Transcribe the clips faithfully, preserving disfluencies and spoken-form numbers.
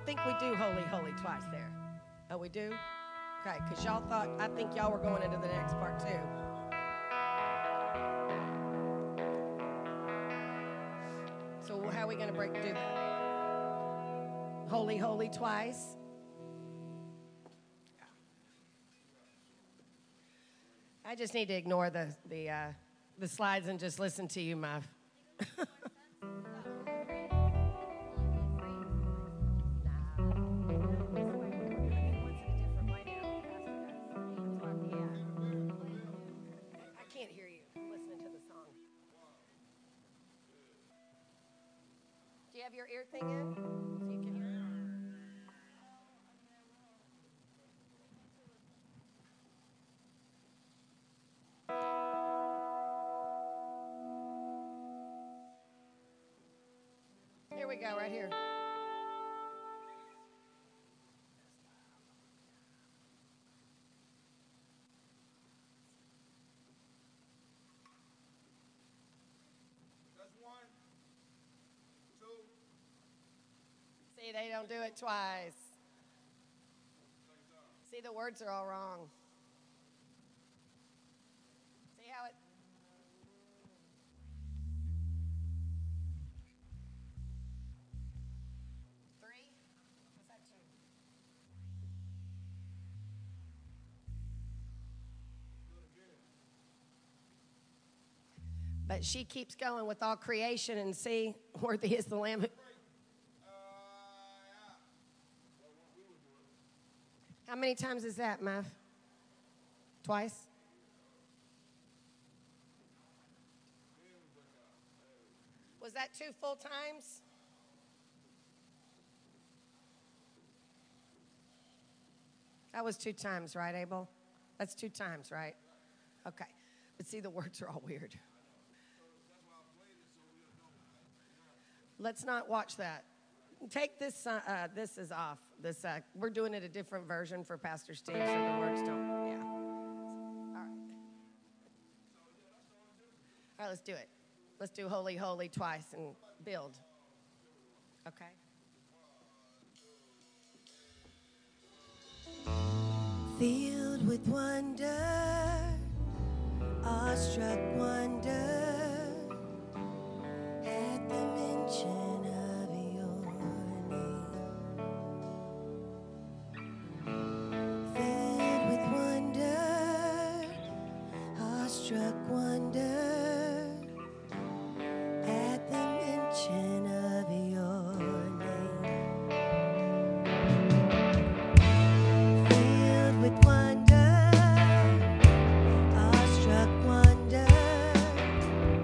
think we do holy, holy twice there. Oh, we do? Okay, because y'all thought, I think y'all were going into the next part too. So how are we going to break do that? Holy, holy twice. I just need to ignore the the uh, the slides and just listen to you, Muff. Have your ear thing in so you can hear. Here we go, right here. See, they don't do it twice. See, the words are all wrong. See how it... Three? What's that, two? But she keeps going with all creation and see, worthy is the Lamb. How many times is that, Muff? Twice? Was that two full times? That was two times, right, Abel? That's two times, right? Okay. But see, the words are all weird. Let's not watch that. Take this, uh, uh, this is off. This uh, we're doing it a different version for Pastor Steve, so the words don't, yeah. All right. All right, let's do it. Let's do holy, holy twice and build. Okay. Filled with wonder, awestruck wonder, at the mention struck wonder at the mention of your name. Filled with wonder, awestruck wonder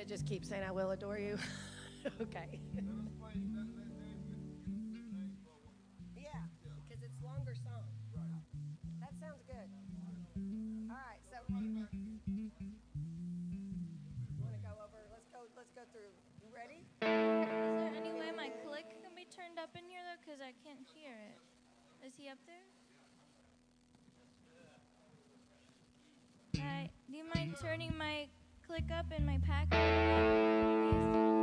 just keep saying, I will adore you? Okay. Yeah, because it's longer song. That sounds good. All right, so you want to go over? Let's go. Let's go through. You ready? Is there any way my click can be turned up in here though? Because I can't hear it. Is he up there? Hi. Do you mind turning my click up in my pack? Please?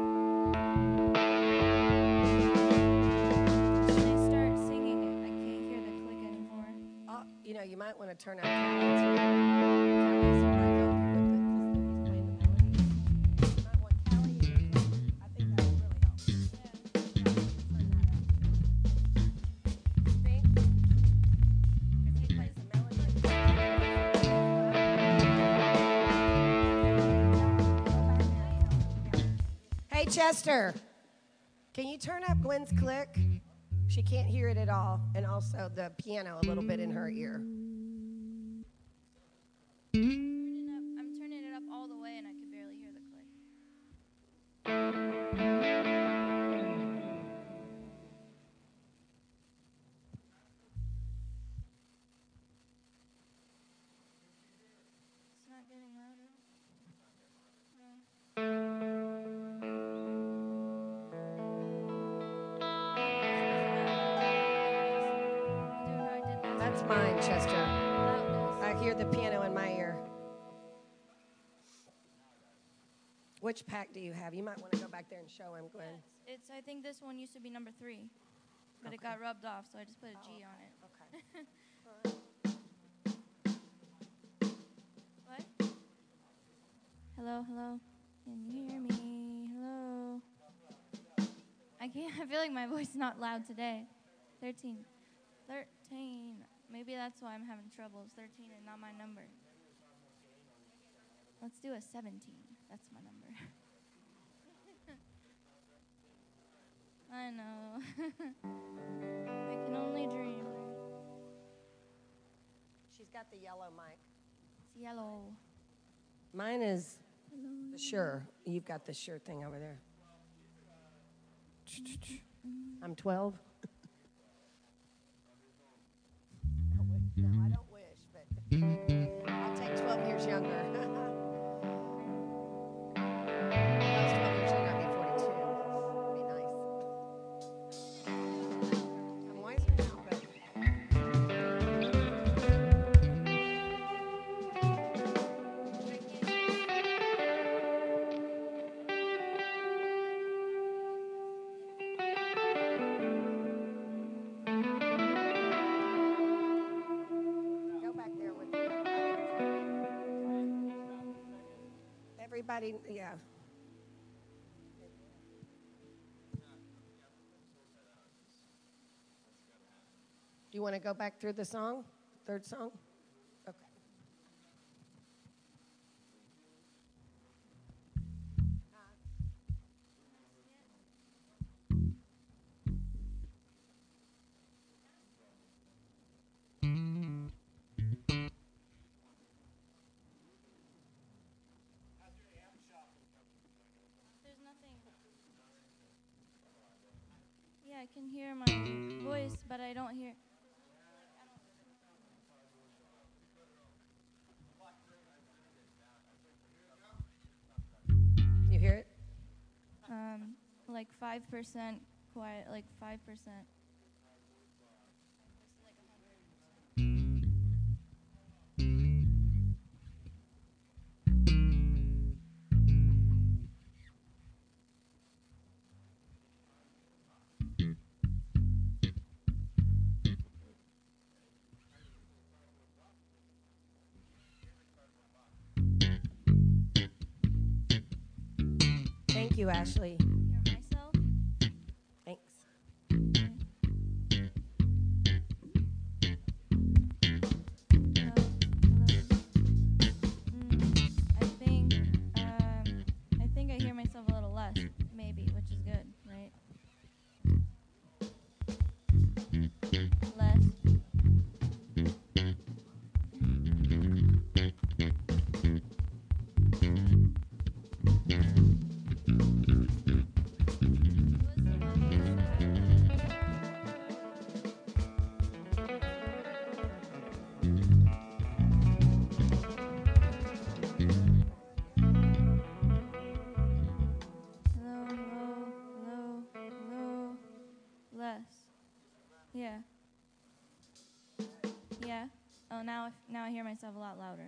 Should I start singing it? I can't hear the click anymore. Oh, you know, you might want to turn out Callie's. Callie's might help you with it because he's playing the melody. You might want Callie to use it. I think that would really help. Yeah. Callie, turn that up. You think? Because he plays the melody. Hey, Chester, can you turn up Gwen's click? She can't hear it at all, and also the piano a little bit in her ear. Turn it up. I'm turning it up all the way and I can barely hear the click. It's not getting louder. No. I'll do how I did last That's time. mine, Chester. Loudness. I hear the piano in my ear. Which pack do you have? You might want to go back there and show him, Gwen. Yes, it's. I think this one used to be number three, but it Okay. got rubbed off, so I just put a G on it. Okay. What? Hello, hello. Can you hear me? Hello. I can't. I feel like my voice is not loud today. Thirteen. Thirteen. Maybe that's why I'm having trouble. It's thirteen and not my number. Let's do a seventeen. That's my number. I know. I can only dream. She's got the yellow mic. It's yellow. Mine is the Shure. You've got the Shure thing over there. I'm twelve. No, I don't wish, but I'll take twelve years younger. If I was twelve years younger, I'd be forty-two. Be nice. I'm wiser now, but go back there with everybody. Yeah. Do you want to go back through the song? Third song? Okay. There's nothing. Yeah, I can hear my voice, but I don't hear. You hear it? Um, like five percent quiet, like five percent. Thank you, Ashley. Hear myself? Thanks. Hello, hello. Mm, I think, um, I think I hear myself a little less, maybe, which is good, right? Less. Oh, now, if, now I hear myself a lot louder.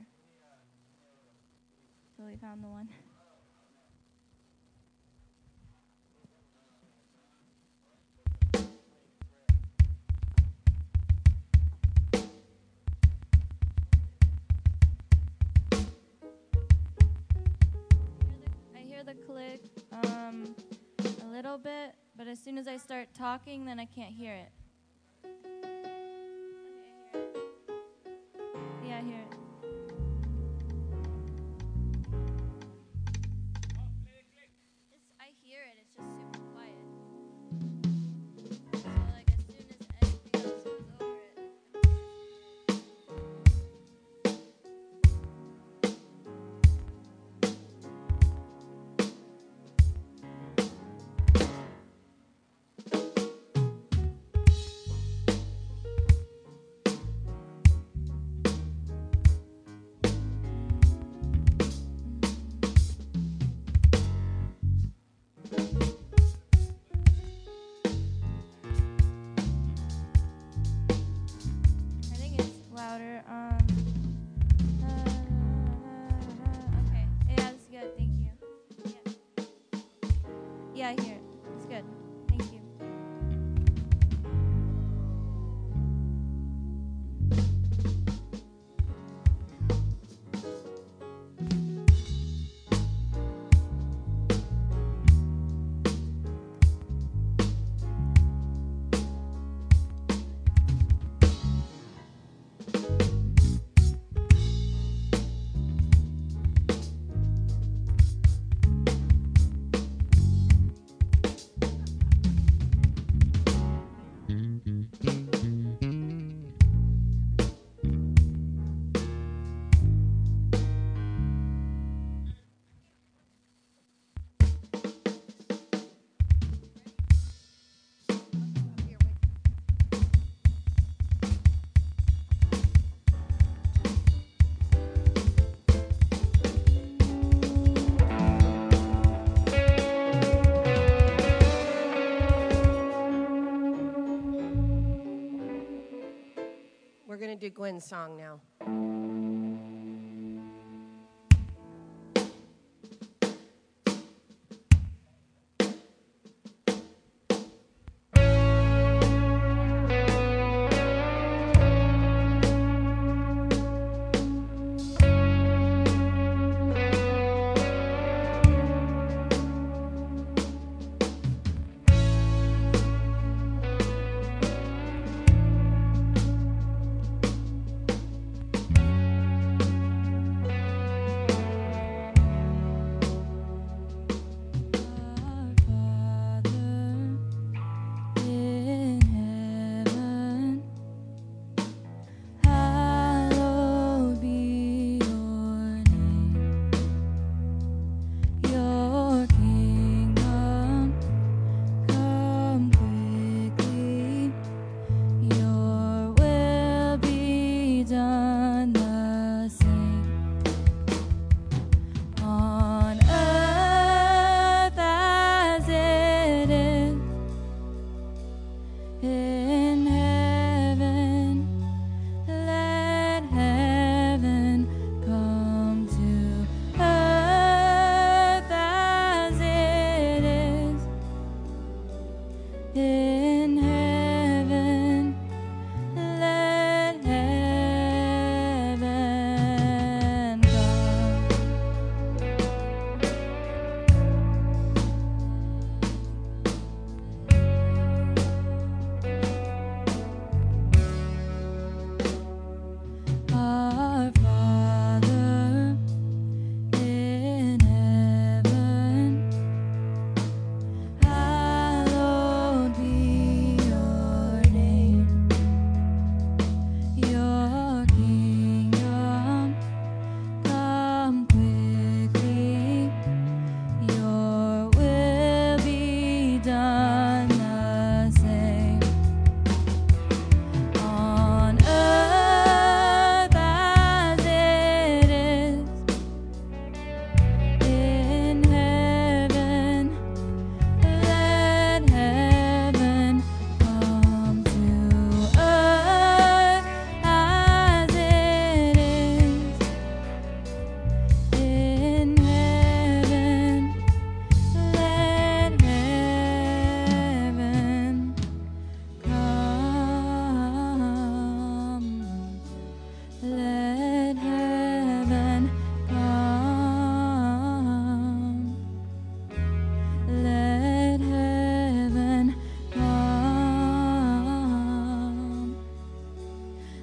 So we found the one. I hear the click um, a little bit, but as soon as I start talking, then I can't hear it. Yeah, I hear it. It's, I hear it, it's just super quiet. So like as soon as anything else goes over it. I think it's louder. Um. uh, okay. Yeah, that's good. Thank you. Yeah. Yeah, I hear it. It's good. Thank you. We're going to do Gwen's song now. Thank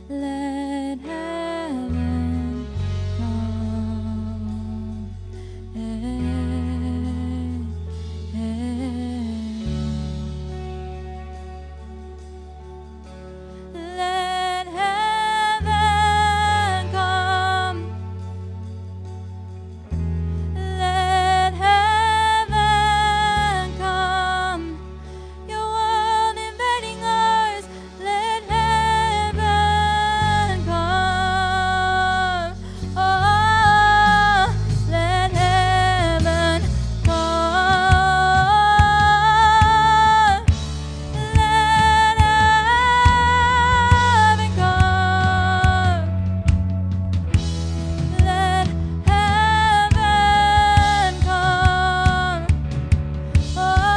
Let heaven come. Eh, eh. Let heaven come. Let heaven come. Your world invading ours. Let heaven come. Oh, let heaven come. Let heaven come. Let heaven come. Oh,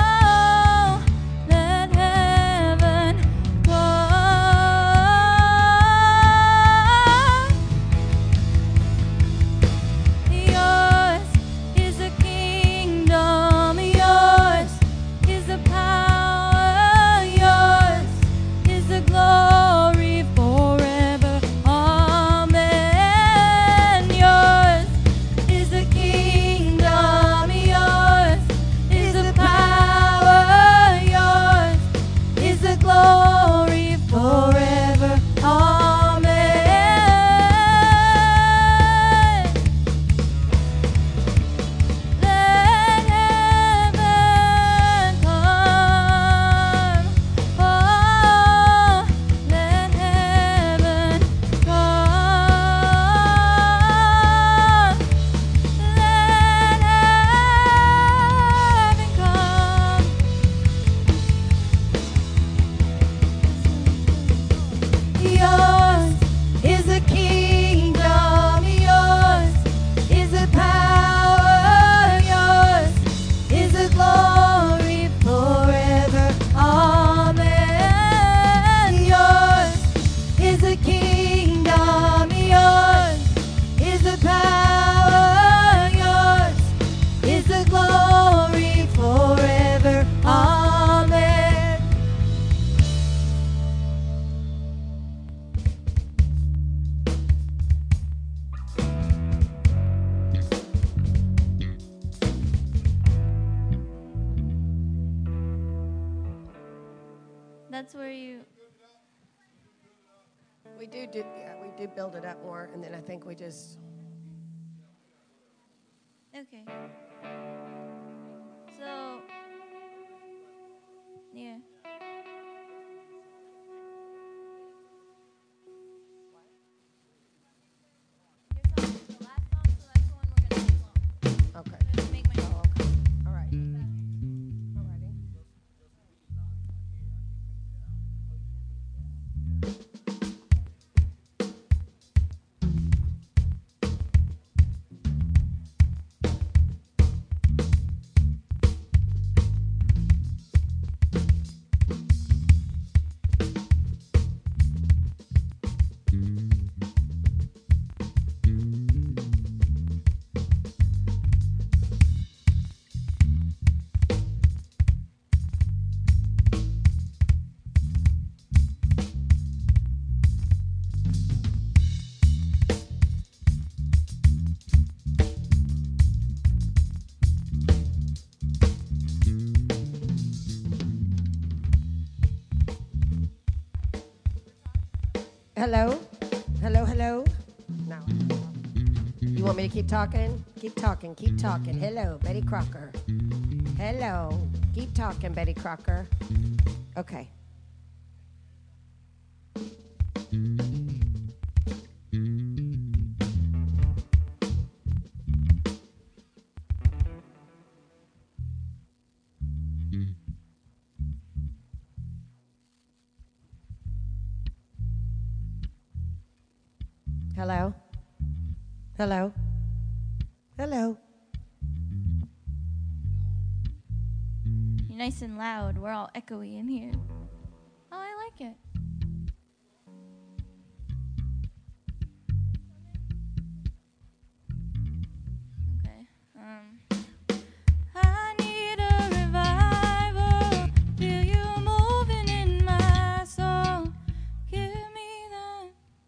let heaven come. Yours is the kingdom. Yours is the power. Yours is the glory forever. Amen. Yours is the kingdom. Yours is the power. Yours is the glory forever. Amen. Let heaven come. Oh, let heaven come. Let heaven come. Yours is the kingdom. Yours is the power. Yours is the glory forever. Amen. Yours is the kingdom. Yours is the power. Yours is the glory forever. Amen. That's where you. We do do yeah, we do build it up more, and then I think we just Okay. So. Yeah. Your song is the last song, so that's the one we're gonna sing long. okay. So to make my Oh, okay. All right. Alrighty. Hello? Hello, hello? No. You want me to keep talking? Keep talking, keep talking. Hello, Betty Crocker. Hello. Keep talking, Betty Crocker. Okay. Hello? Hello? Hello? You're nice and loud. We're all echoey in here. Oh, I like it. Okay. Um. I need a revival. Feel you moving in my soul. Give me that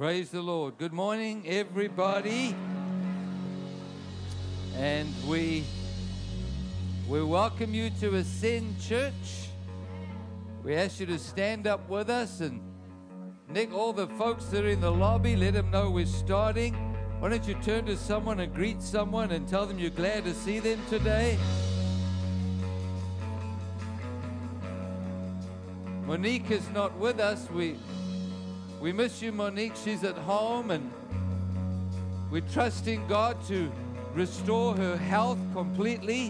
Praise the Lord. Good morning, everybody. And we we welcome you to Ascend Church. We ask you to stand up with us, and Nick, all the folks that are in the lobby, let them know we're starting. Why don't you turn to someone and greet someone and tell them you're glad to see them today. Monique is not with us. We we miss you, Monique. She's at home, and we're trusting God to restore her health completely.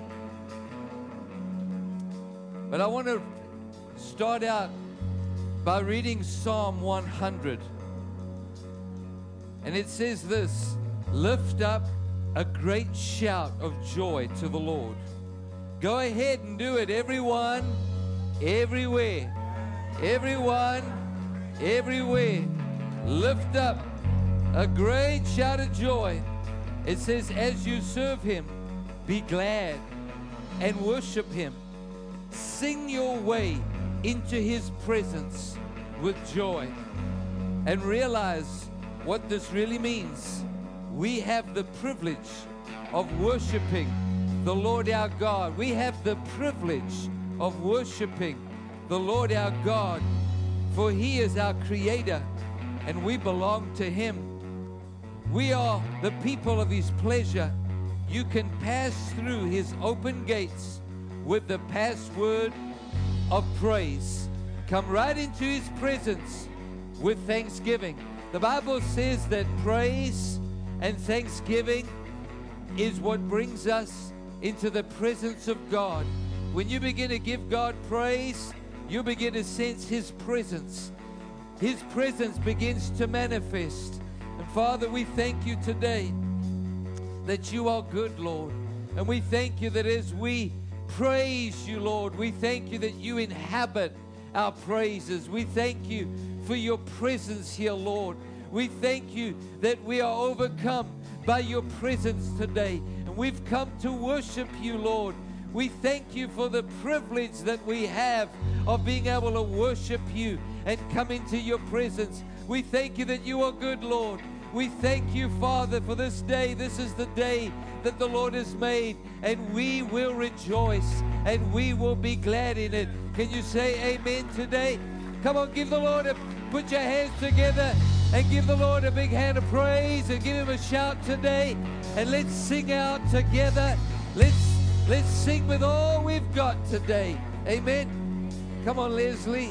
But I want to start out by reading Psalm one hundred. And it says this: lift up a great shout of joy to the Lord. Go ahead and do it, everyone, everywhere. Everyone, everywhere, lift up a great shout of joy. It says, as you serve Him, be glad and worship Him. Sing your way into His presence with joy. And realize what this really means. We have the privilege of worshiping the Lord our God. We have the privilege of worshiping the Lord our God, for He is our Creator, and we belong to Him. We are the people of His pleasure. You can pass through His open gates with the password of praise. Come right into His presence with thanksgiving. The Bible says that praise and thanksgiving is what brings us into the presence of God. When you begin to give God praise, you begin to sense His presence. His presence begins to manifest. And Father, we thank you today that you are good, Lord. And we thank you that as we praise you, Lord, we thank you that you inhabit our praises. We thank you for your presence here, Lord. We thank you that we are overcome by your presence today. And we've come to worship you, Lord. We thank you for the privilege that we have of being able to worship you and come into your presence. We thank you that you are good, Lord. We thank you, Father, for this day. This is the day that the Lord has made, and we will rejoice and we will be glad in it. Can you say amen today? Come on, give the Lord a, put your hands together and give the Lord a big hand of praise and give Him a shout today. And let's sing out together. Let's Let's sing with all we've got today. Amen. Come on, Leslie.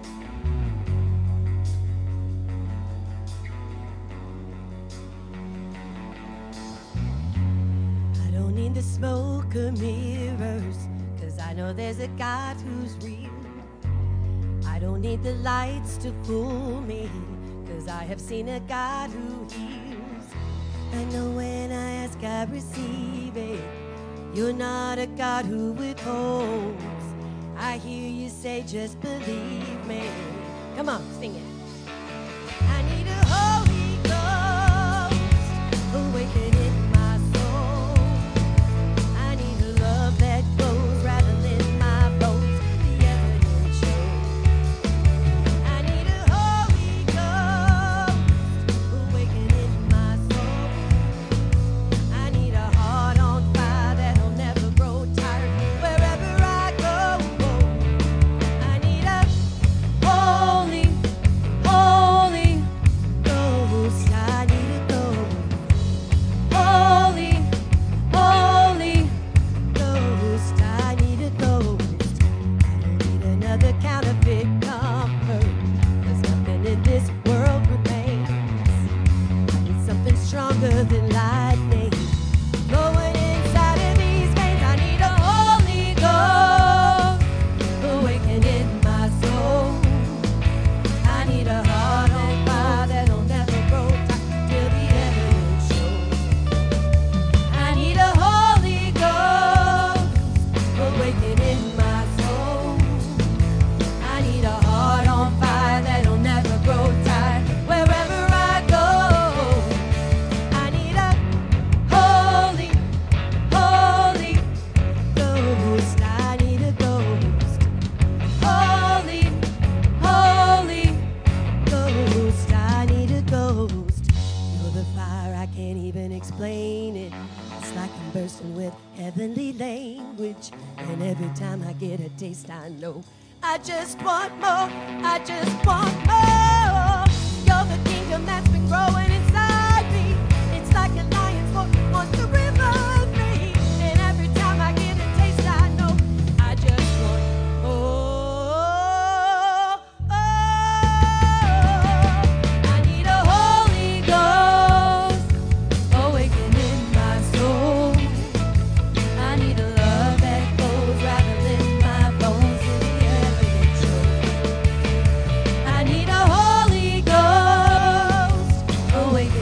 I don't need the smoke or mirrors, 'cause I know there's a God who's real. I don't need the lights to fool me, 'cause I have seen a God who heals. I know when I ask, I receive it. You're not a God who withholds. I hear you say, just believe me. Come on, sing it. I need a Holy Ghost awaken in my soul. I need a love that grows rattling in my bones, the evidence shows. I need a Holy Ghost awaken in my soul. I need a heart on fire that'll never grow tired wherever I go. I need a Holy, Holy Ghost. rich. And every time I get a taste, I know I just want more. I just want more. You're the kingdom that's been growing inside me. It's like a lion's roar wants to river me. And every time I get a taste, I know I just want more. Oh, I need a Holy Ghost awakening my soul. I need a love that goes rattling my bones in the ever control. I need a Holy Ghost awakening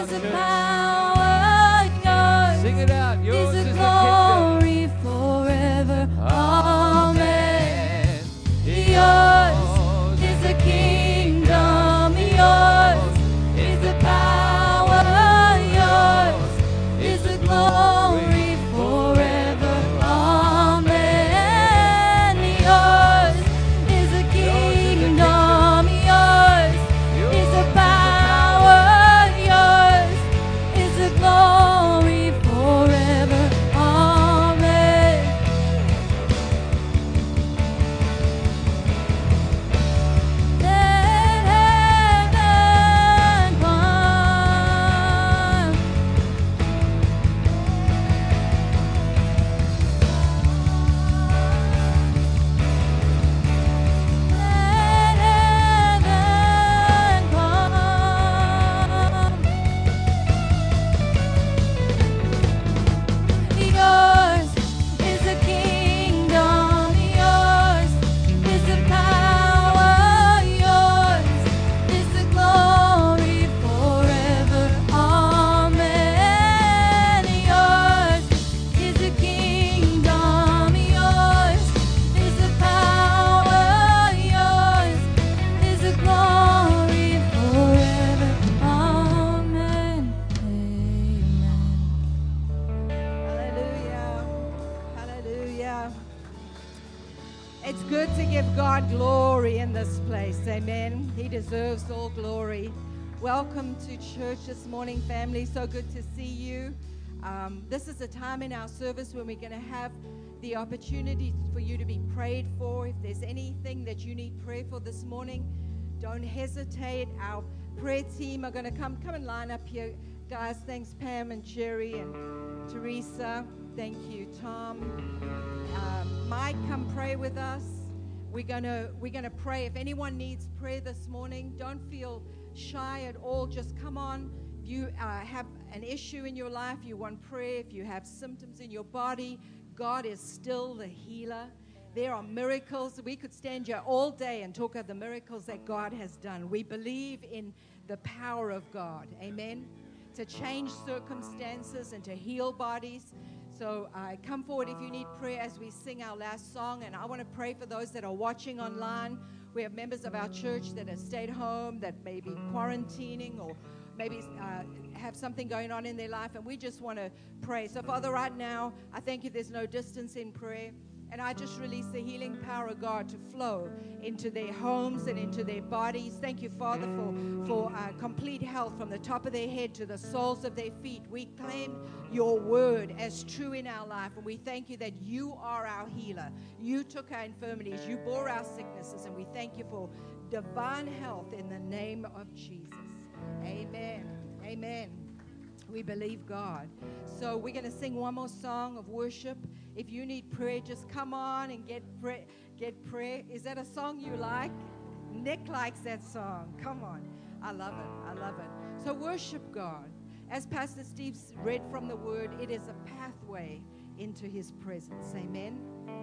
out, is the church. power, yours Sing it out. Yours is is the the kingdom. glory forever. Amen. Yours Yours is the kingdom, yours is the power, yours is the glory forever. Amen. Yours is the kingdom, yours is the power, yours is the glory forever. Amen. Let heaven come. Let heaven come. Yours is the kingdom, yours is the power, yours is the glory forever. Amen. Yours is the kingdom, yours is the power, yours is the glory forever. Amen. Amen. Hallelujah. Hallelujah. It's good to give God glory in this place. Amen. He deserves all glory. Welcome to church this morning, family. So good to see you. Um, this is a time in our service when we're going to have the opportunity for you to be prayed for. If there's anything that you need prayer for this morning, don't hesitate. Our prayer team are going to come. Come and line up here, guys. Thanks, Pam and Jerry and Teresa. Thank you, Tom. Um, Mike, come pray with us. We're gonna we're gonna pray. If anyone needs prayer this morning, don't feel shy at all. Just come on. If you uh, have an issue in your life, you want prayer. If you have symptoms in your body, God is still the healer. There are miracles. We could stand here all day and talk of the miracles that God has done. We believe in the power of God. Amen. To change circumstances and to heal bodies. So uh, come forward if you need prayer as we sing our last song. And I want to pray for those that are watching online. We have members of our church that have stayed home, that may be quarantining or maybe uh, have something going on in their life. And we just want to pray. So, Father, right now, I thank you there's no distance in prayer. And I just release the healing power of God to flow into their homes and into their bodies. Thank you, Father, for, for uh, complete health from the top of their head to the soles of their feet. We claim your word as true in our life. And we thank you that you are our healer. You took our infirmities. You bore our sicknesses. And we thank you for divine health in the name of Jesus. Amen. Amen. We believe God. So we're going to sing one more song of worship. If you need prayer, just come on and get prayer. Get prayer. Is that a song you like? Nick likes that song. Come on. I love it. I love it. So worship God. As Pastor Steve read from the word, it is a pathway into his presence. Amen.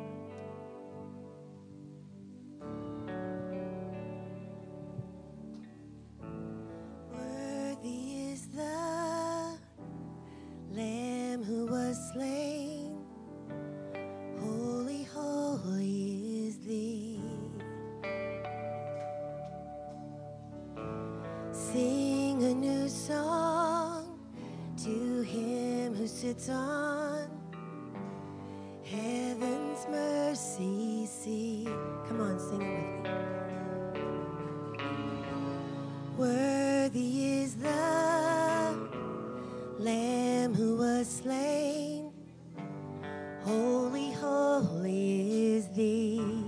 Worthy is the Lamb who was slain. Holy, holy is thee. Sing a new song to him who sits on heaven's mercy seat. Come on, sing it with me. Worthy is the Lamb who was slain. Holy, holy is thee.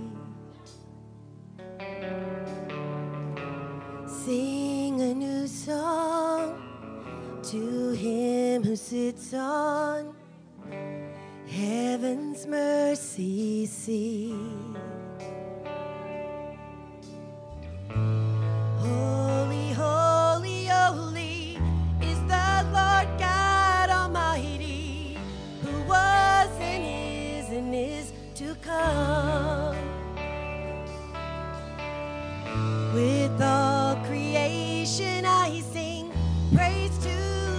Sing a new song to him who sits on heaven's mercy seat. Holy, holy, holy is the Lord God Almighty, who was and is and is to come. With all creation I sing praise to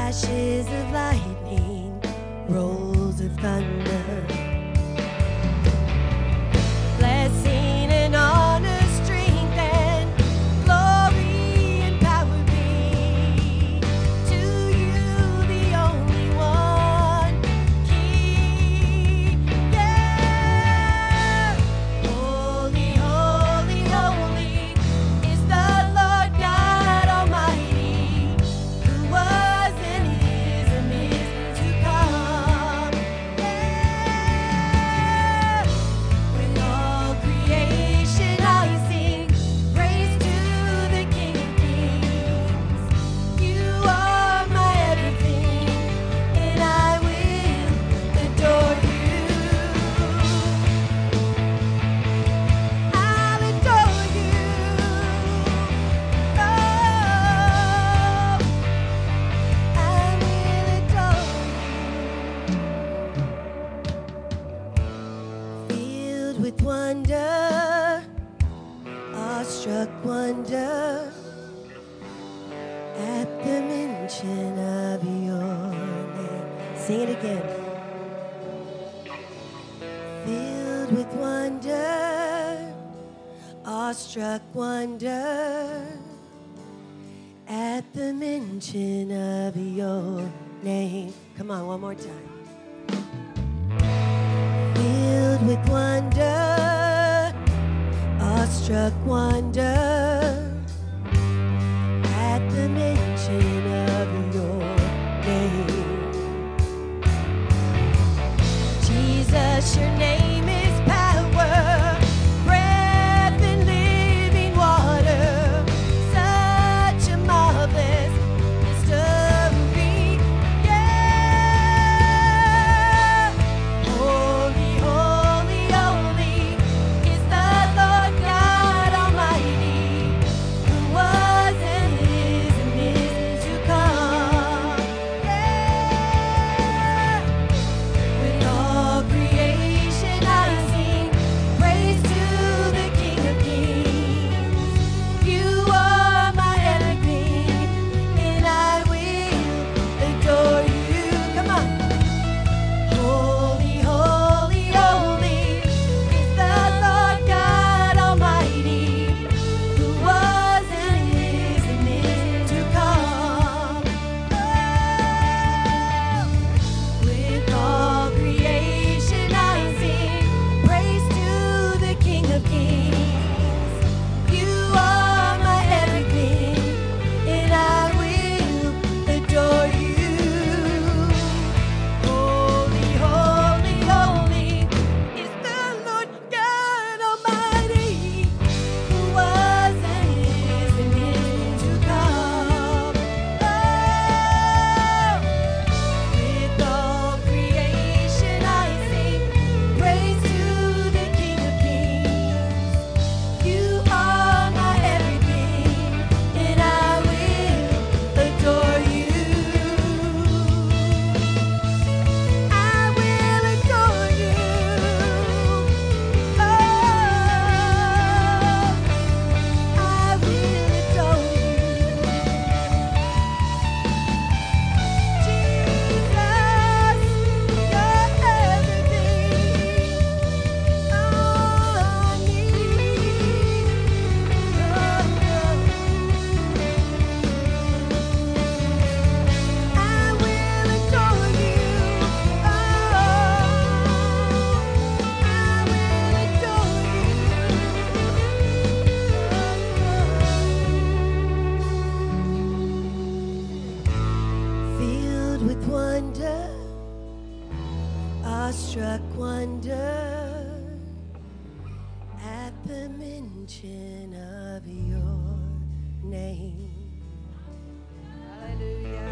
Flashes of lightning, rolls of thunder. Blessing and honor, strength and glory and power be to you, the only one King. Yeah. Holy, holy, holy is the Lord God Almighty, who was and is and is to come. Yeah. With all creation I sing praise to the King of Kings. You are my everything, and I will adore you. I'll adore you. Oh, I will adore you. Filled with wonder, awestruck wonder at the mention of your name. Sing it again. Filled with wonder, awestruck wonder at the mention of your name. Come on, one more time. Filled with wonder, awestruck wonder at the mention of your name. Jesus, your name is power, breath and living water, such a marvelous mystery. Yeah. Holy, holy, holy is the Lord God Almighty, who was and is and is to come. Yeah. With all creation I sing praise to the King of Kings. You are my everything, and I will adore you. Come on. Holy, holy, holy is the Lord God Almighty, who was and is and is to come. Oh, with all creation I sing praise to the King of Kings. You are my everything, and I will adore you. Holy, holy, holy is the Lord God Almighty, who was and is and is to come. Oh, with all creation I sing praise to the King of Kings. You are my everything, and I will adore you. I will adore you. Oh, I will adore you. Jesus, you're everything. All I need. I will adore you. Oh, I will adore you. Filled with wonder, awestruck wonder at the mention of your name. Hallelujah.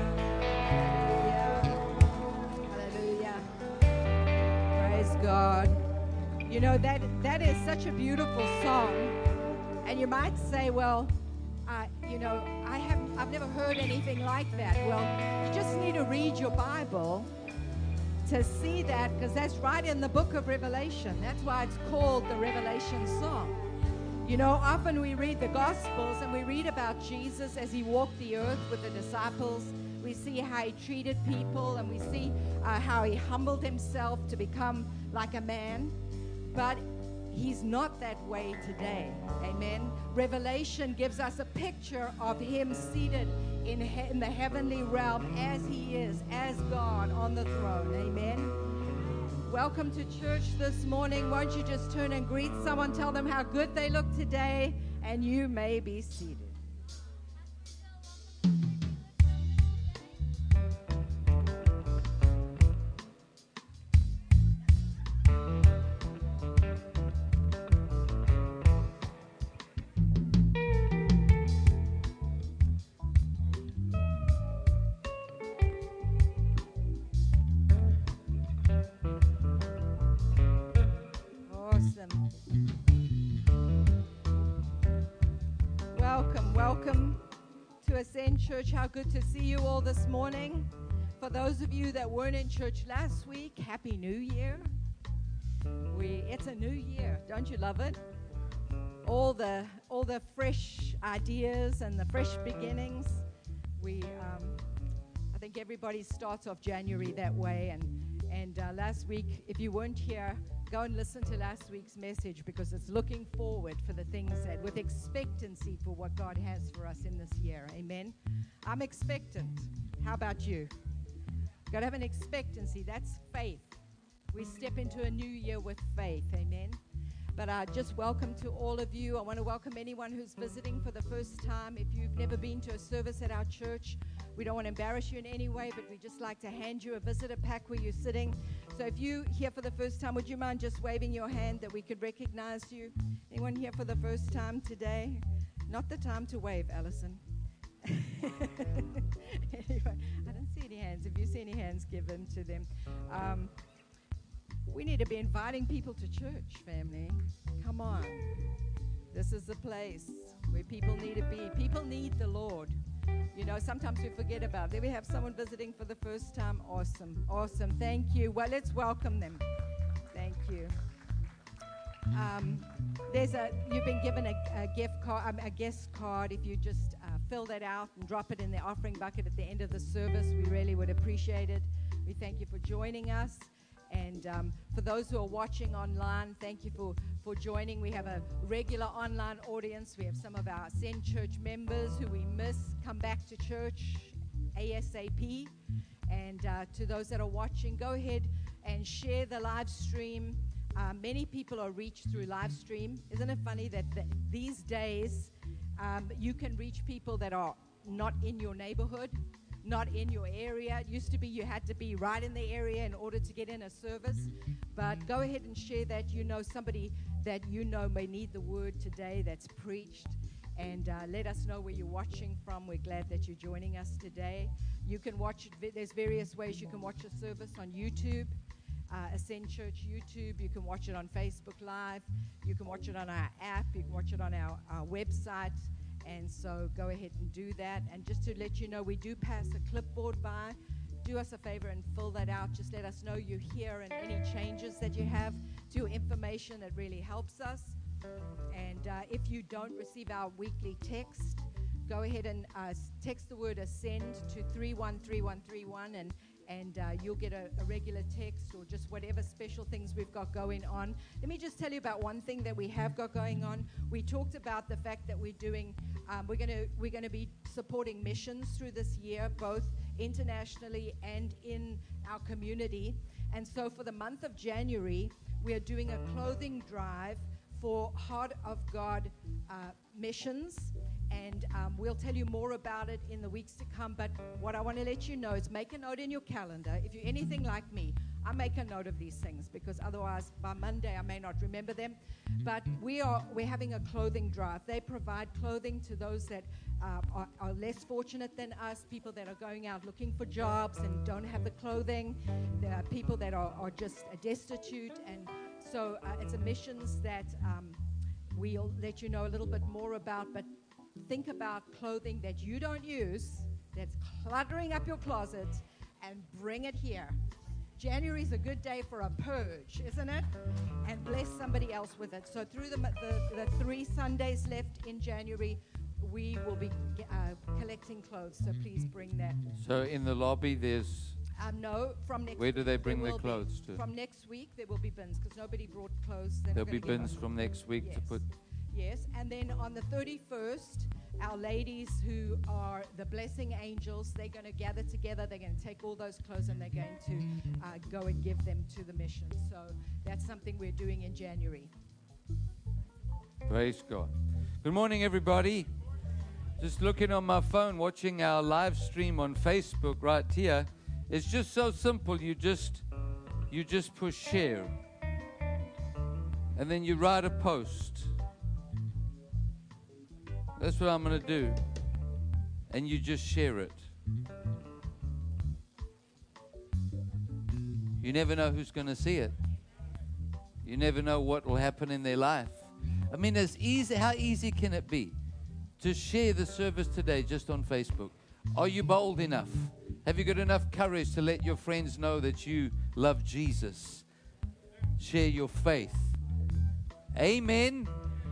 Hallelujah. Hallelujah. Praise God. You know, that that is such a beautiful song. And you might say, well, I, you know, I haven't, I've never heard anything like that. Well, you just need to read your Bible to see that, because that's right in the book of Revelation. That's why it's called the Revelation song. You know, often we read the Gospels and we read about Jesus as he walked the earth with the disciples. We see how he treated people, and we see uh, how he humbled himself to become like a man. But he's not that way today. Amen. Revelation gives us a picture of him seated in, he- in the heavenly realm as he is, as God on the throne. Amen. Welcome to church this morning. Won't you just turn and greet someone, tell them how good they look today, and you may be seated. Awesome. Welcome, welcome to Ascend Church. How good to see you all this morning. For those of you that weren't in church last week, Happy New Year. We, it's a new year. Don't you love it? All the all the fresh ideas and the fresh beginnings. We, um, I think everybody starts off January that way. And and uh, last week, if you weren't here, go and listen to last week's message, because it's looking forward for the things that, with expectancy for what God has for us in this year. Amen. I'm expectant. How about you? Got to have an expectancy. That's faith. We step into a new year with faith. Amen. But uh, just welcome to all of you. I want to welcome anyone who's visiting for the first time. If you've never been to a service at our church, we don't want to embarrass you in any way, but we just like to hand you a visitor pack where you're sitting. So if you're here for the first time, would you mind just waving your hand that we could recognize you? Anyone here for the first time today? Not the time to wave, Allison. Anyway, I don't see any hands. If you see any hands, give them to them. Um, we need to be inviting people to church, family. Come on. This is the place where people need to be. People need the Lord. You know, sometimes we forget about it. There we have someone visiting for the first time. Awesome. Awesome. Thank you. Well, let's welcome them. Thank you. Um, there's a, you've been given a, a gift card, um, a guest card. If you just uh, fill that out and drop it in the offering bucket at the end of the service, we really would appreciate it. We thank you for joining us. And um, for those who are watching online, thank you for, for joining. We have a regular online audience. We have some of our Ascend Church members who we miss come back to church ASAP. And uh, to those that are watching, go ahead and share the live stream. Uh, many people are reached through live stream. Isn't it funny that the, these days um, you can reach people that are not in your neighborhood, not in your area? It used to be you had to be right in the area in order to get in a service. But go ahead and share that. You know somebody that you know may need the word today that's preached. And uh, let us know where you're watching from. We're glad that you're joining us today. You can watch it. There's various ways you can watch a service on YouTube. Uh, Ascend Church YouTube. You can watch it on Facebook Live. You can watch it on our app. You can watch it on our, our website. And so go ahead and do that. And just to let you know, we do pass a clipboard by. Do us a favor and fill that out. Just let us know you're here and any changes that you have to your information. That really helps us. And uh, if you don't receive our weekly text, go ahead and uh, text the word Ascend to three one three one three one, and and uh, you'll get a, a regular text or just whatever special things we've got going on. Let me just tell you about one thing that we have got going on. We talked about the fact that we're doing, um, we're going to we're going to be supporting missions through this year, both internationally and in our community. And so for the month of January, we are doing a clothing drive for Heart of God uh, missions. And um, we'll tell you more about it in the weeks to come. But what I want to let you know is make a note in your calendar. If you're anything like me, I make a note of these things because otherwise by Monday I may not remember them. But we are, we're having a clothing drive. They provide clothing to those that uh, are, are less fortunate than us, people that are going out looking for jobs and don't have the clothing. There are people that are, are just destitute. And so uh, it's a missions that um, we'll let you know a little bit more about. But think about clothing that you don't use, that's cluttering up your closet, and bring it here. January is a good day for a purge, isn't it? And bless somebody else with it. So through the, the, the three Sundays left in January, we will be uh, collecting clothes. So please bring that. So in the lobby, there's... Um, no, from next Where do they week bring there the will clothes be, to? From next week, there will be bins because nobody brought clothes. They're There'll not be gonna give bins us- from next week yes. to put... Yes, and then on the thirty-first, our ladies who are the blessing angels, they're going to gather together. They're going to take all those clothes and they're going to uh, go and give them to the mission. So that's something we're doing in January. Praise God. Good morning, everybody. Just looking on my phone, watching our live stream on Facebook right here. It's just so simple. You just, you just push share. And then you write a post. That's what I'm going to do. And you just share it. You never know who's going to see it. You never know what will happen in their life. I mean, as easy, how easy can it be to share the service today just on Facebook? Are you bold enough? Have you got enough courage to let your friends know that you love Jesus? Share your faith. Amen.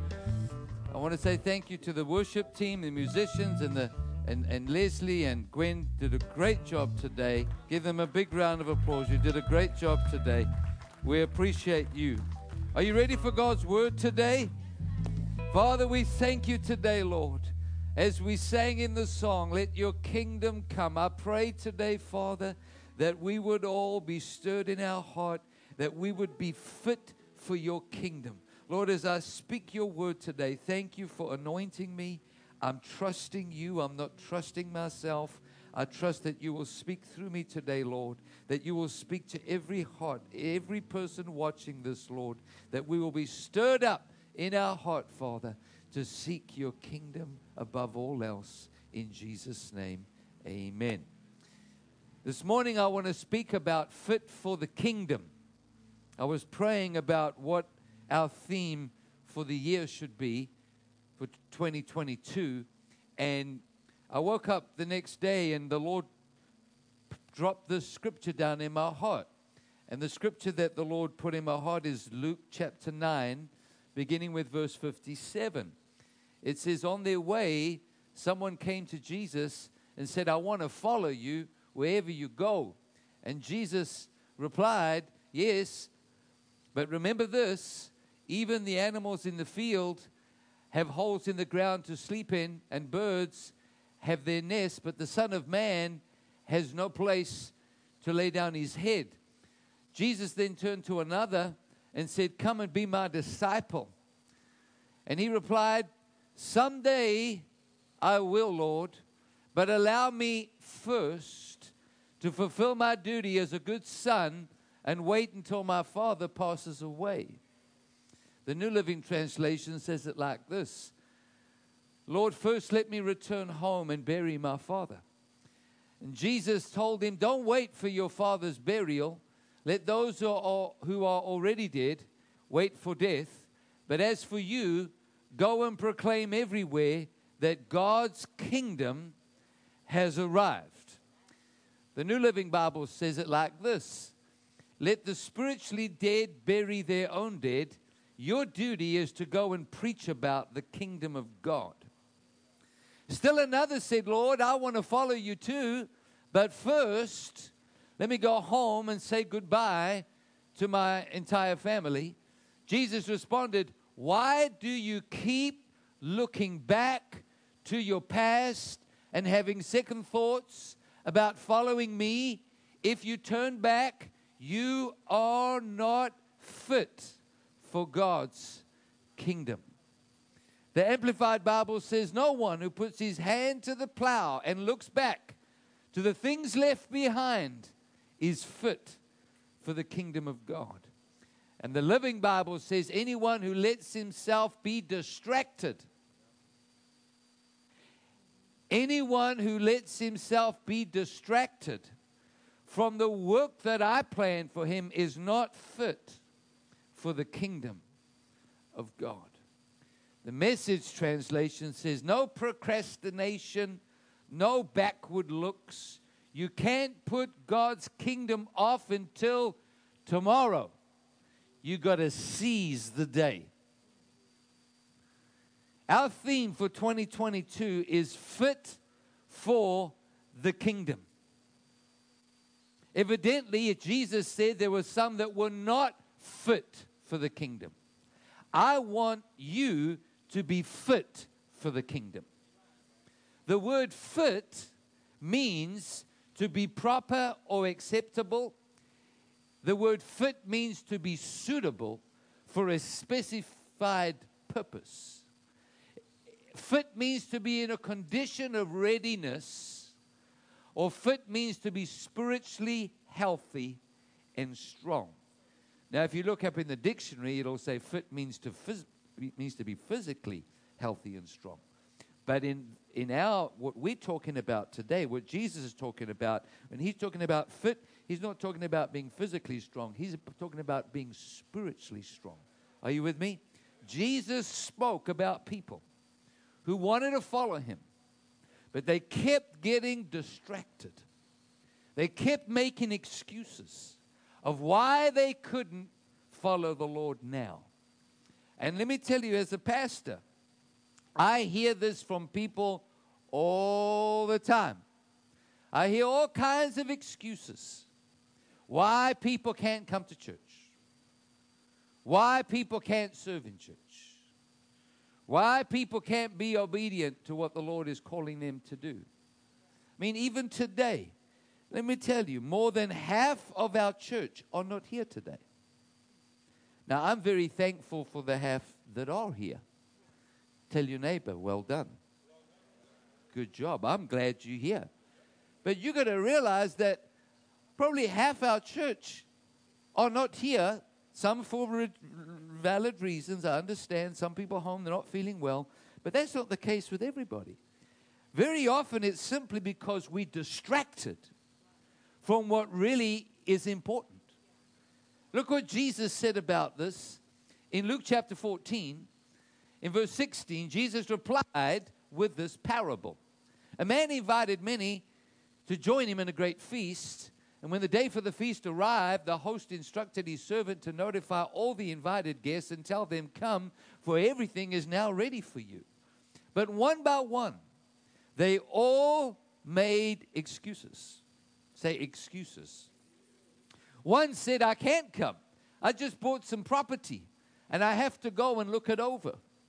I want to say thank you to the worship team, the musicians, and the and, and Leslie and Gwen did a great job today. Give them a big round of applause. You did a great job today. We appreciate you. Are you ready for God's word today? Father, we thank you today, Lord. As we sang in the song, let your kingdom come. I pray today, Father, that we would all be stirred in our heart, that we would be fit for your kingdom. Lord, as I speak your word today, thank you for anointing me. I'm trusting you. I'm not trusting myself. I trust that you will speak through me today, Lord, that you will speak to every heart, every person watching this, Lord, that we will be stirred up in our heart, Father, to seek your kingdom above all else. In Jesus' name, amen. This morning, I want to speak about fit for the kingdom. I was praying about what our theme for the year should be for twenty twenty-two, and I woke up the next day and the Lord p- dropped this scripture down in my heart. And the scripture that the Lord put in my heart is Luke chapter nine, beginning with verse fifty-seven. It says, on their way, someone came to Jesus and said, I want to follow you wherever you go. And Jesus replied, yes, but remember this, even the animals in the field have holes in the ground to sleep in, and birds have their nests, but the Son of Man has no place to lay down his head. Jesus then turned to another and said, come and be my disciple. And he replied, someday I will, Lord, but allow me first to fulfill my duty as a good son and wait until my father passes away. The New Living Translation says it like this. Lord, first let me return home and bury my father. And Jesus told him, don't wait for your father's burial. Let those who are, who are already dead wait for death. But as for you, go and proclaim everywhere that God's kingdom has arrived. The New Living Bible says it like this. Let the spiritually dead bury their own dead. Your duty is to go and preach about the kingdom of God. Still another said, Lord, I want to follow you too, but first, let me go home and say goodbye to my entire family. Jesus responded, why do you keep looking back to your past and having second thoughts about following me? If you turn back, you are not fit for God's kingdom. The Amplified Bible says, no one who puts his hand to the plow and looks back to the things left behind is fit for the kingdom of God. And the Living Bible says, anyone who lets himself be distracted, anyone who lets himself be distracted from the work that I plan for him is not fit for the kingdom of God. The Message translation says, no procrastination, no backward looks. You can't put God's kingdom off until tomorrow. You got to seize the day. Our theme for twenty twenty-two is fit for the kingdom. Evidently, Jesus said there were some that were not fit for the kingdom. I want you to be fit for the kingdom. The word fit means to be proper or acceptable. The word fit means to be suitable for a specified purpose. Fit means to be in a condition of readiness, or fit means to be spiritually healthy and strong. Now, if you look up in the dictionary, it'll say fit means to phys- means to be physically healthy and strong. But in, in our, what we're talking about today, what Jesus is talking about, when he's talking about fit, he's not talking about being physically strong. He's talking about being spiritually strong. Are you with me? Jesus spoke about people who wanted to follow him, but they kept getting distracted. They kept making excuses of why they couldn't follow the Lord now. And let me tell you, as a pastor, I hear this from people all the time. I hear all kinds of excuses why people can't come to church, why people can't serve in church, why people can't be obedient to what the Lord is calling them to do. I mean, even today, let me tell you, more than half of our church are not here today. Now, I'm very thankful for the half that are here. Tell your neighbor, well done. Good job. I'm glad you're here. But you got to realize that probably half our church are not here. Some for re- valid reasons. I understand. Some people home, they're not feeling well. But that's not the case with everybody. Very often it's simply because we're distracted from what really is important. Look what Jesus said about this in Luke chapter fourteen. In verse sixteen, Jesus replied with this parable. A man invited many to join him in a great feast. And when the day for the feast arrived, the host instructed his servant to notify all the invited guests and tell them, "Come, for everything is now ready for you." But one by one, they all made excuses. Say excuses. One said, "I can't come. I just bought some property and I have to go and look it over."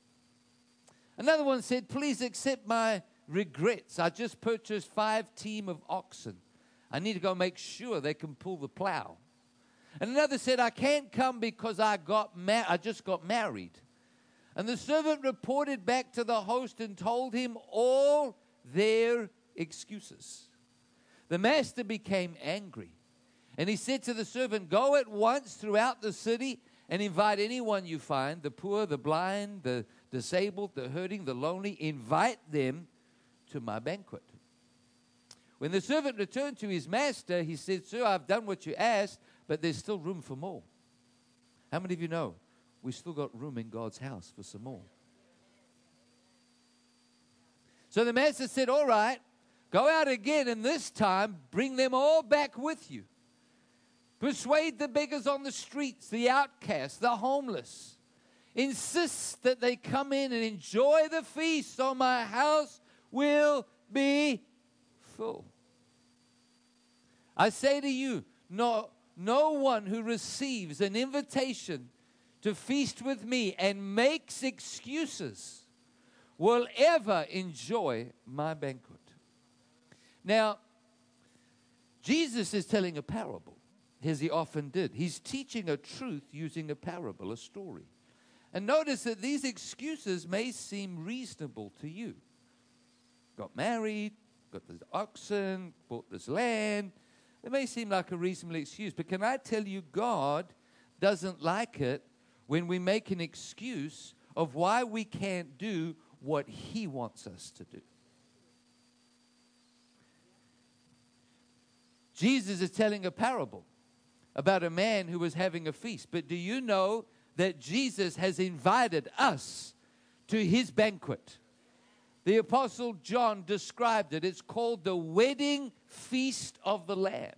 Another one said, "Please accept my regrets. I just purchased five team of oxen. I need to go make sure they can pull the plow." And another said, "I can't come because I got ma- I just got married." And the servant reported back to the host and told him all their excuses. The master became angry, and he said to the servant, "Go at once throughout the city and invite anyone you find, the poor, the blind, the disabled, the hurting, the lonely. Invite them to my banquet." When the servant returned to his master, he said, "Sir, I've done what you asked, but there's still room for more." How many of you know we still got room in God's house for some more? So the master said, "All right, go out again, and this time bring them all back with you. Persuade the beggars on the streets, the outcasts, the homeless. Insist that they come in and enjoy the feast, so my house will be full. I say to you, no, no one who receives an invitation to feast with me and makes excuses will ever enjoy my banquet." Now, Jesus is telling a parable, as he often did. He's teaching a truth using a parable, a story. And notice that these excuses may seem reasonable to you. Got married, got this oxen, bought this land. It may seem like a reasonable excuse, but can I tell you, God doesn't like it when we make an excuse of why we can't do what he wants us to do. Jesus is telling a parable about a man who was having a feast. But do you know that Jesus has invited us to his banquet? The Apostle John described it. It's called the wedding feast of the Lamb.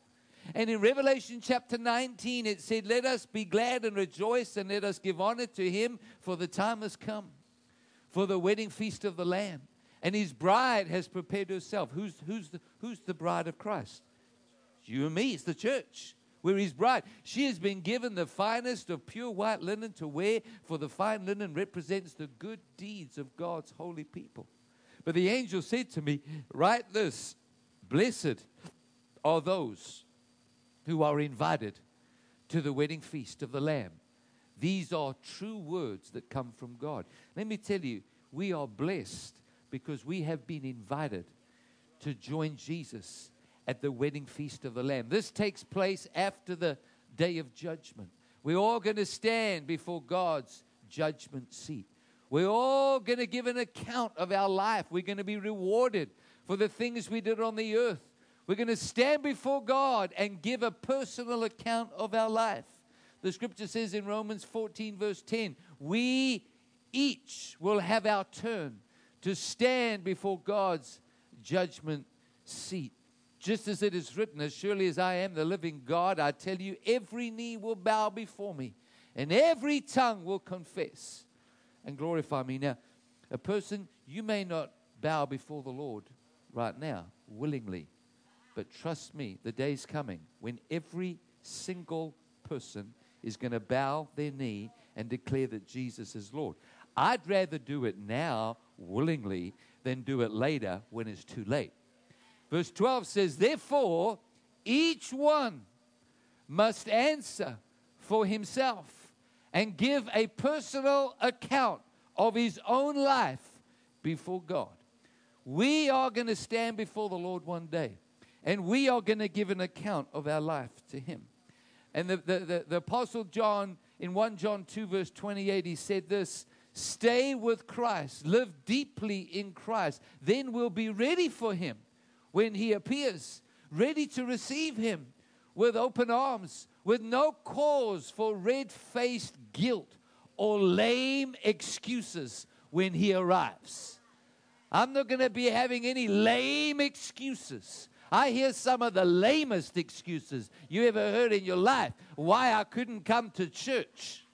And in Revelation chapter nineteen, it said, let us be glad and rejoice, and let us give honor to him, for the time has come for the wedding feast of the Lamb. And his bride has prepared herself. Who's, who's, the, who's the bride of Christ? It's you and me. It's the church. We're his bride. She has been given the finest of pure white linen to wear, for the fine linen represents the good deeds of God's holy people. But the angel said to me, write this, blessed are those who are invited to the wedding feast of the Lamb. These are true words that come from God. Let me tell you, we are blessed because we have been invited to join Jesus at the wedding feast of the Lamb. This takes place after the day of judgment. We're all going to stand before God's judgment seat. We're all going to give an account of our life. We're going to be rewarded for the things we did on the earth. We're going to stand before God and give a personal account of our life. The scripture says in Romans fourteen verse ten, we each will have our turn to stand before God's judgment seat. Just as it is written, as surely as I am the living God, I tell you, every knee will bow before me, and every tongue will confess and glorify me. Now, a person, you may not bow before the Lord right now, willingly, but trust me, the day's coming when every single person is going to bow their knee and declare that Jesus is Lord. I'd rather do it now willingly than do it later when it's too late. Verse twelve says, therefore, each one must answer for himself and give a personal account of his own life before God. We are going to stand before the Lord one day, and we are going to give an account of our life to him. And the, the, the, the Apostle John, in First John two, verse twenty-eight, he said this, stay with Christ, live deeply in Christ, then we'll be ready for him when he appears, ready to receive him with open arms, with no cause for red-faced guilt or lame excuses when he arrives. I'm not going to be having any lame excuses. I hear some of the lamest excuses you ever heard in your life, why I couldn't come to church.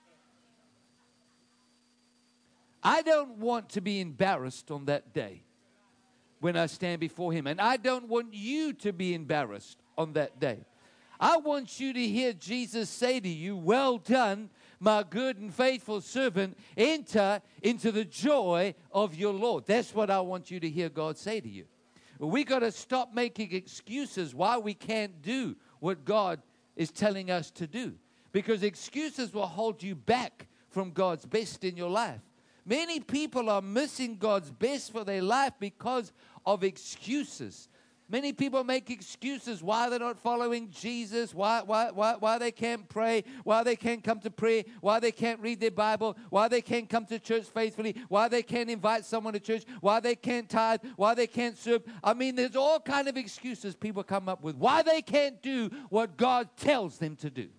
I don't want to be embarrassed on that day when I stand before him. And I don't want you to be embarrassed on that day. I want you to hear Jesus say to you, well done, my good and faithful servant. Enter into the joy of your Lord. That's what I want you to hear God say to you. We got to stop making excuses why we can't do what God is telling us to do. Because excuses will hold you back from God's best in your life. Many people are missing God's best for their life because of excuses. Many people make excuses why they're not following Jesus, why, why, why, why they can't pray, why they can't come to prayer, why they can't read their Bible, why they can't come to church faithfully, why they can't invite someone to church, why they can't tithe, why they can't serve. I mean, there's all kind of excuses people come up with why they can't do what God tells them to do.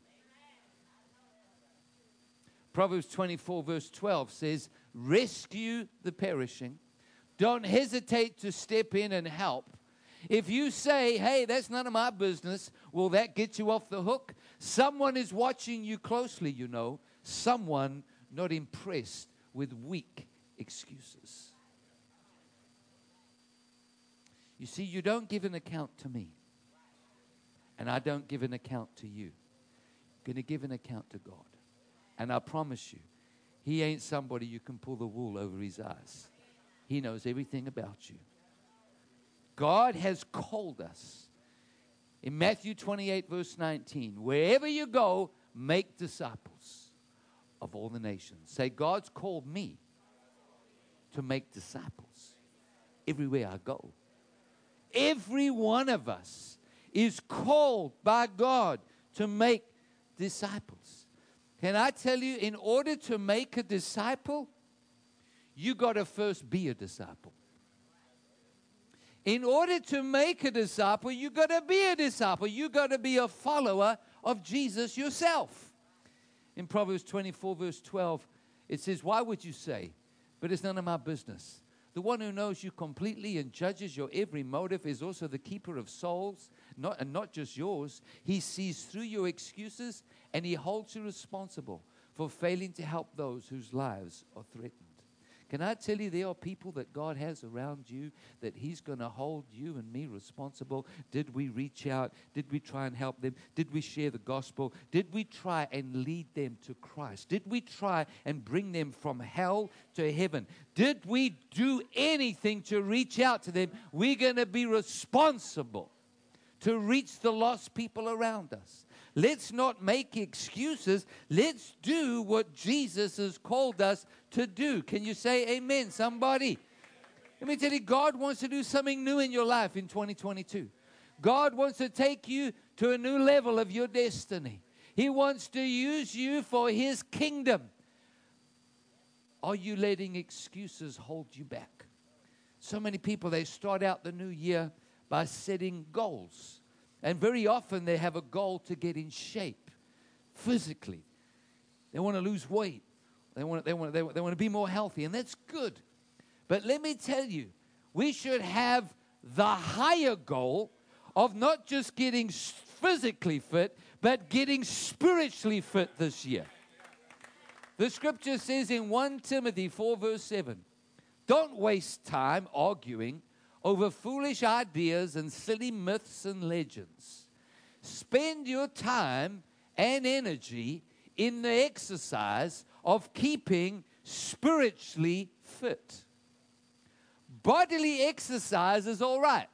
Proverbs twenty-four verse twelve says, rescue the perishing. Don't hesitate to step in and help. If you say, hey, that's none of my business, will that get you off the hook? Someone is watching you closely, you know. Someone not impressed with weak excuses. You see, you don't give an account to me. And I don't give an account to you. I'm going to give an account to God. And I promise you, he ain't somebody you can pull the wool over his eyes. He knows everything about you. God has called us. In Matthew twenty-eight, verse nineteen, wherever you go, make disciples of all the nations. Say, God's called me to make disciples everywhere I go. Every one of us is called by God to make disciples. Can I tell you, in order to make a disciple, you got to first be a disciple. In order to make a disciple, you got to be a disciple. You got to be a follower of Jesus yourself. In Proverbs twenty-four, verse twelve, it says, why would you say, but it's none of my business, The one who knows you completely and judges your every motive is also the keeper of souls, not, and not just yours. He sees through your excuses, and he holds you responsible for failing to help those whose lives are threatened. Can I tell you, there are people that God has around you that he's going to hold you and me responsible. Did we reach out? Did we try and help them? Did we share the gospel? Did we try and lead them to Christ? Did we try and bring them from hell to heaven? Did we do anything to reach out to them? We're going to be responsible to reach the lost people around us. Let's not make excuses. Let's do what Jesus has called us to do. Can you say amen, somebody? Let me tell you, God wants to do something new in your life in twenty twenty-two. God wants to take you to a new level of your destiny. He wants to use you for his kingdom. Are you letting excuses hold you back? So many people, they start out the new year by setting goals. And very often they have a goal to get in shape physically. They want to lose weight. They want, they want, they want, they want to be more healthy, and that's good. But let me tell you, we should have the higher goal of not just getting physically fit, but getting spiritually fit this year. The scripture says in First Timothy four verse seven, don't waste time arguing over foolish ideas and silly myths and legends. Spend your time and energy in the exercise of keeping spiritually fit. Bodily exercise is all right.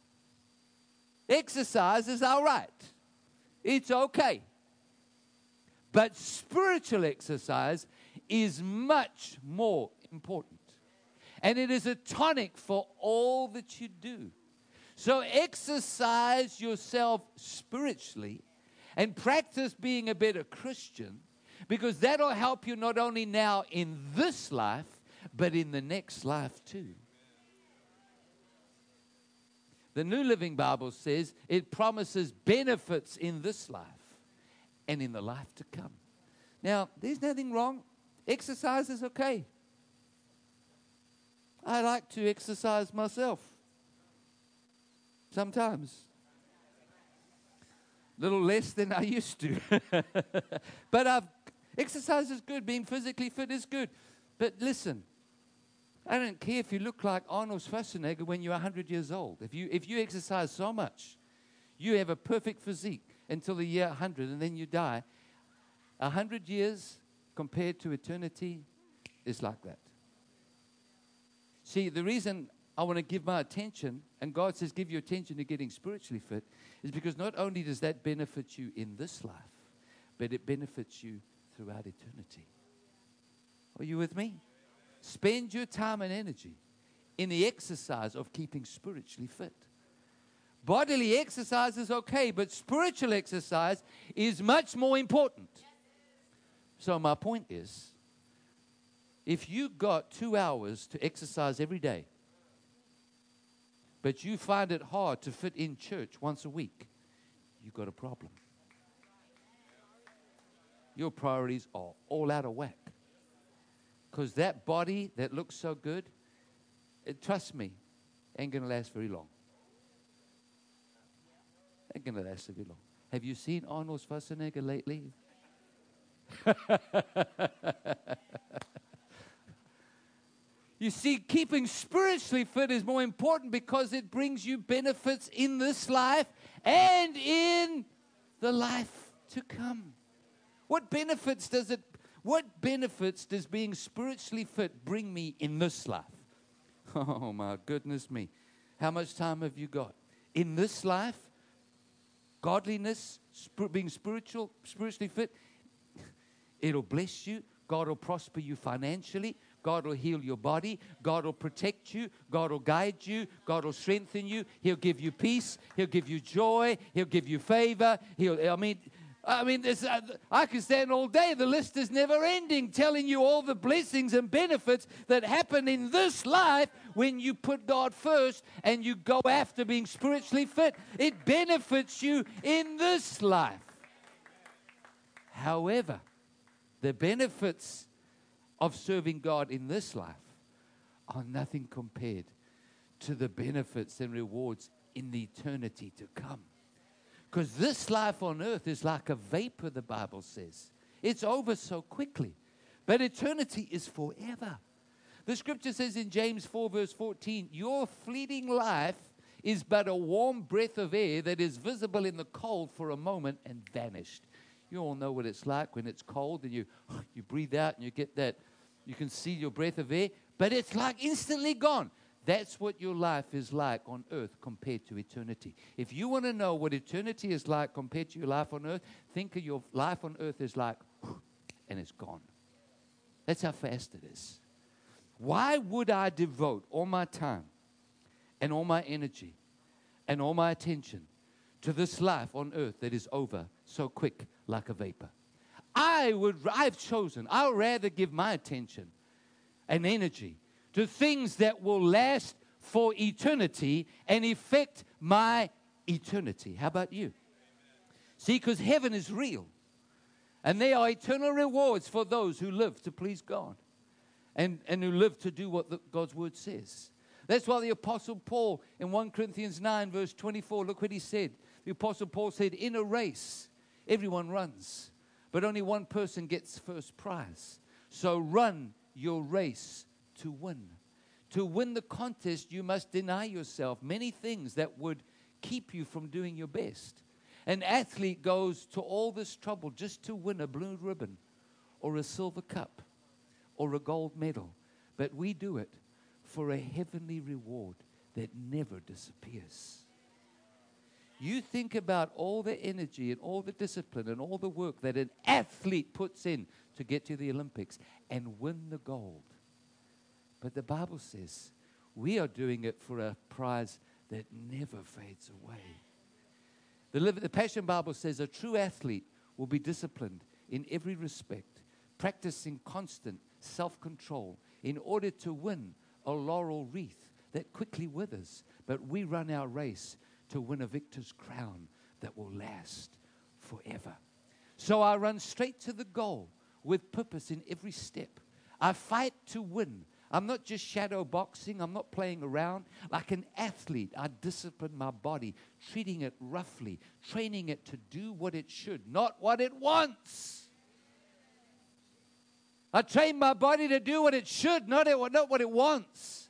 Exercise is all right. It's okay. But spiritual exercise is much more important. And it is a tonic for all that you do. So exercise yourself spiritually and practice being a better Christian, because that'll help you not only now in this life, but in the next life too. The New Living Bible says it promises benefits in this life and in the life to come. Now, there's nothing wrong. Exercise is okay. I like to exercise myself. Sometimes. A little less than I used to. But I've, exercise is good. Being physically fit is good. But listen, I don't care if you look like Arnold Schwarzenegger when you're one hundred years old. If you, if you exercise so much, you have a perfect physique until the year one hundred, and then you die. one hundred years compared to eternity is like that. See, the reason I want to give my attention, and God says give your attention to getting spiritually fit, is because not only does that benefit you in this life, but it benefits you throughout eternity. Are you with me? Spend your time and energy in the exercise of keeping spiritually fit. Bodily exercise is okay, but spiritual exercise is much more important. So my point is, if you got two hours to exercise every day, but you find it hard to fit in church once a week, you've got a problem. Your priorities are all out of whack. Because that body that looks so good, it, trust me, ain't going to last very long. Ain't going to last very long. Have you seen Arnold Schwarzenegger lately? You see, keeping spiritually fit is more important because it brings you benefits in this life and in the life to come. What benefits does it, what benefits does being spiritually fit bring me in this life? Oh my goodness me. How much time have you got? In this life, godliness, sp- being spiritual, spiritually fit, it'll bless you. God will prosper you financially. God will heal your body. God will protect you. God will guide you. God will strengthen you. He'll give you peace. He'll give you joy. He'll give you favor. He'll, I mean, I mean, this, uh, I could stand all day. The list is never ending, telling you all the blessings and benefits that happen in this life when you put God first and you go after being spiritually fit. It benefits you in this life. However, the benefits of serving God in this life are nothing compared to the benefits and rewards in the eternity to come. Because this life on earth is like a vapor, the Bible says. It's over so quickly. But eternity is forever. The scripture says in James four verse fourteen, your fleeting life is but a warm breath of air that is visible in the cold for a moment and vanished. You all know what it's like when it's cold and you, you breathe out and you get that, you can see your breath of air, but it's like instantly gone. That's what your life is like on earth compared to eternity. If you want to know what eternity is like compared to your life on earth, think of your life on earth is like, and it's gone. That's how fast it is. Why would I devote all my time and all my energy and all my attention to this life on earth that is over so quick like a vapor? I would, I've chosen, I'll rather give my attention and energy to things that will last for eternity and affect my eternity. How about you? See, because heaven is real. And there are eternal rewards for those who live to please God and, and who live to do what the, God's word says. That's why the Apostle Paul in First Corinthians nine verse twenty-four, look what he said. The Apostle Paul said, in a race, everyone runs, but only one person gets first prize. So run your race to win. To win the contest, you must deny yourself many things that would keep you from doing your best. An athlete goes to all this trouble just to win a blue ribbon or a silver cup or a gold medal. But we do it for a heavenly reward that never disappears. You think about all the energy and all the discipline and all the work that an athlete puts in to get to the Olympics and win the gold. But the Bible says we are doing it for a prize that never fades away. The, the Passion Bible says a true athlete will be disciplined in every respect, practicing constant self-control in order to win a laurel wreath that quickly withers. But we run our race to win a victor's crown that will last forever. So I run straight to the goal with purpose in every step. I fight to win. I'm not just shadow boxing. I'm not playing around. Like an athlete, I discipline my body, treating it roughly, training it to do what it should, not what it wants. I train my body to do what it should, not, it, not what it wants.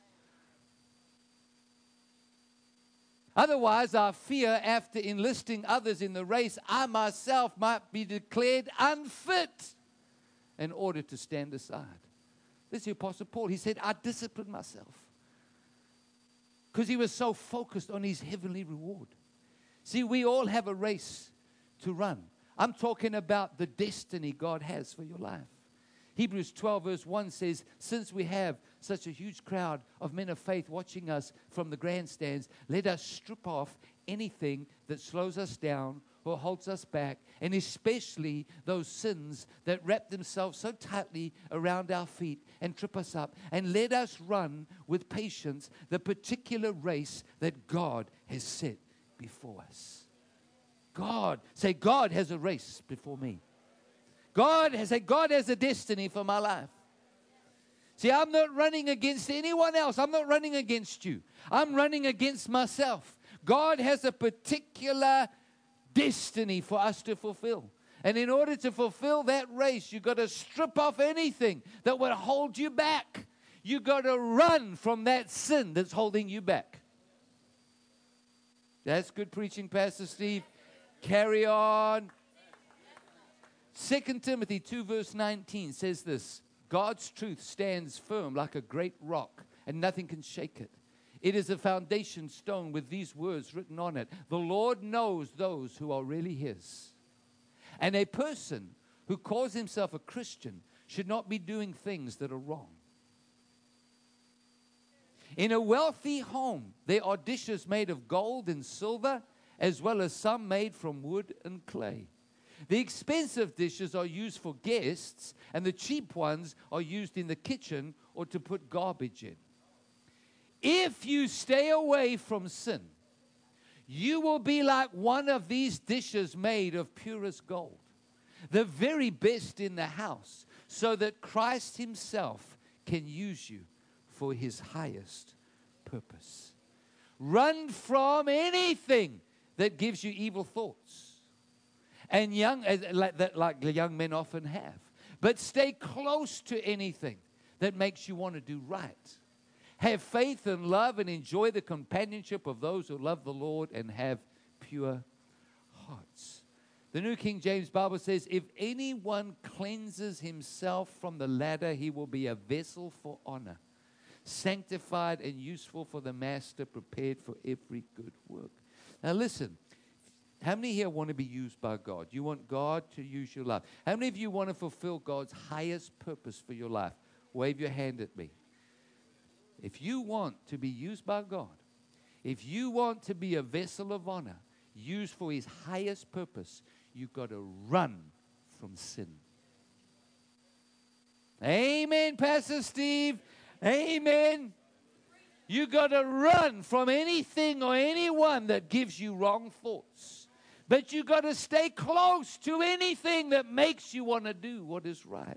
Otherwise, I fear after enlisting others in the race, I myself might be declared unfit in order to stand aside. This is the Apostle Paul. He said, I disciplined myself because he was so focused on his heavenly reward. See, we all have a race to run. I'm talking about the destiny God has for your life. Hebrews twelve verse one says, since we have such a huge crowd of men of faith watching us from the grandstands, let us strip off anything that slows us down or holds us back, and especially those sins that wrap themselves so tightly around our feet and trip us up, and let us run with patience the particular race that God has set before us. God, say, God has a race before me. God has a, God has a destiny for my life. See, I'm not running against anyone else. I'm not running against you. I'm running against myself. God has a particular destiny for us to fulfill. And in order to fulfill that race, you've got to strip off anything that would hold you back. You've got to run from that sin that's holding you back. That's good preaching, Pastor Steve. Carry on. Second Timothy two verse nineteen says this, God's truth stands firm like a great rock, and nothing can shake it. It is a foundation stone with these words written on it. The Lord knows those who are really His. And a person who calls himself a Christian should not be doing things that are wrong. In a wealthy home, there are dishes made of gold and silver, as well as some made from wood and clay. The expensive dishes are used for guests, and the cheap ones are used in the kitchen or to put garbage in. If you stay away from sin, you will be like one of these dishes made of purest gold, the very best in the house, so that Christ Himself can use you for his highest purpose. Run from anything that gives you evil thoughts. And young, like, that, like the young men often have. But stay close to anything that makes you want to do right. Have faith and love and enjoy the companionship of those who love the Lord and have pure hearts. The New King James Bible says, if anyone cleanses himself from the latter, he will be a vessel for honor, sanctified and useful for the master, prepared for every good work. Now listen, how many here want to be used by God? You want God to use your life. How many of you want to fulfill God's highest purpose for your life? Wave your hand at me. If you want to be used by God, if you want to be a vessel of honor, used for his highest purpose, you've got to run from sin. Amen, Pastor Steve. Amen. You got to run from anything or anyone that gives you wrong thoughts. But you got to stay close to anything that makes you want to do what is right.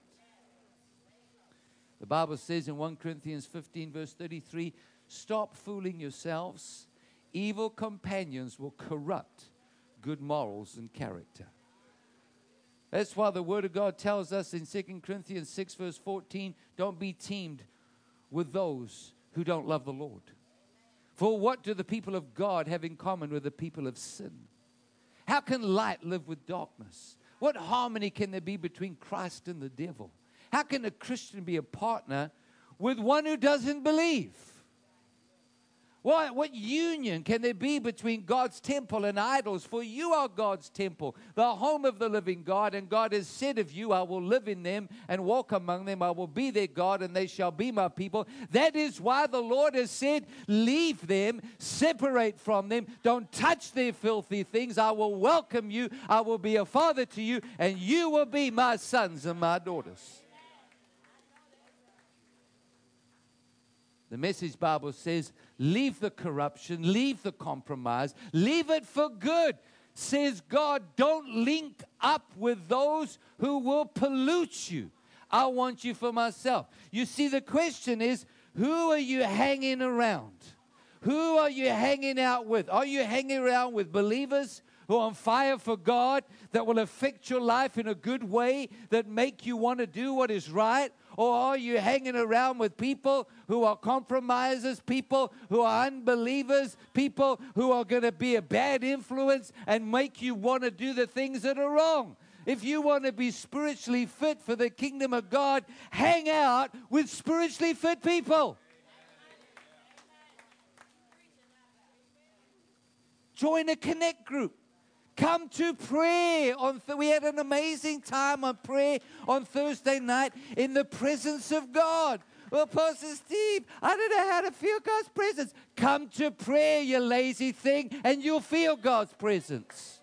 The Bible says in First Corinthians fifteen, verse thirty-three, stop fooling yourselves. Evil companions will corrupt good morals and character. That's why the Word of God tells us in Second Corinthians six, verse fourteen, don't be teamed with those who don't love the Lord. For what do the people of God have in common with the people of sin? How can light live with darkness? What harmony can there be between Christ and the devil? How can a Christian be a partner with one who doesn't believe? What, what union can there be between God's temple and idols? For you are God's temple, the home of the living God. And God has said of you, I will live in them and walk among them. I will be their God and they shall be my people. That is why the Lord has said, leave them, separate from them. Don't touch their filthy things. I will welcome you. I will be a father to you and you will be my sons and my daughters. The Message Bible says, leave the corruption, leave the compromise, leave it for good. Says God, don't link up with those who will pollute you. I want you for myself. You see, the question is, who are you hanging around? Who are you hanging out with? Are you hanging around with believers who are on fire for God, that will affect your life in a good way, that make you want to do what is right? Or are you hanging around with people who are compromisers, people who are unbelievers, people who are going to be a bad influence and make you want to do the things that are wrong? If you want to be spiritually fit for the kingdom of God, hang out with spiritually fit people. Join a connect group. Come to prayer. On th- we had an amazing time on prayer on Thursday night in the presence of God. Well, Pastor Steve, I don't know how to feel God's presence. Come to prayer, you lazy thing, and you'll feel God's presence.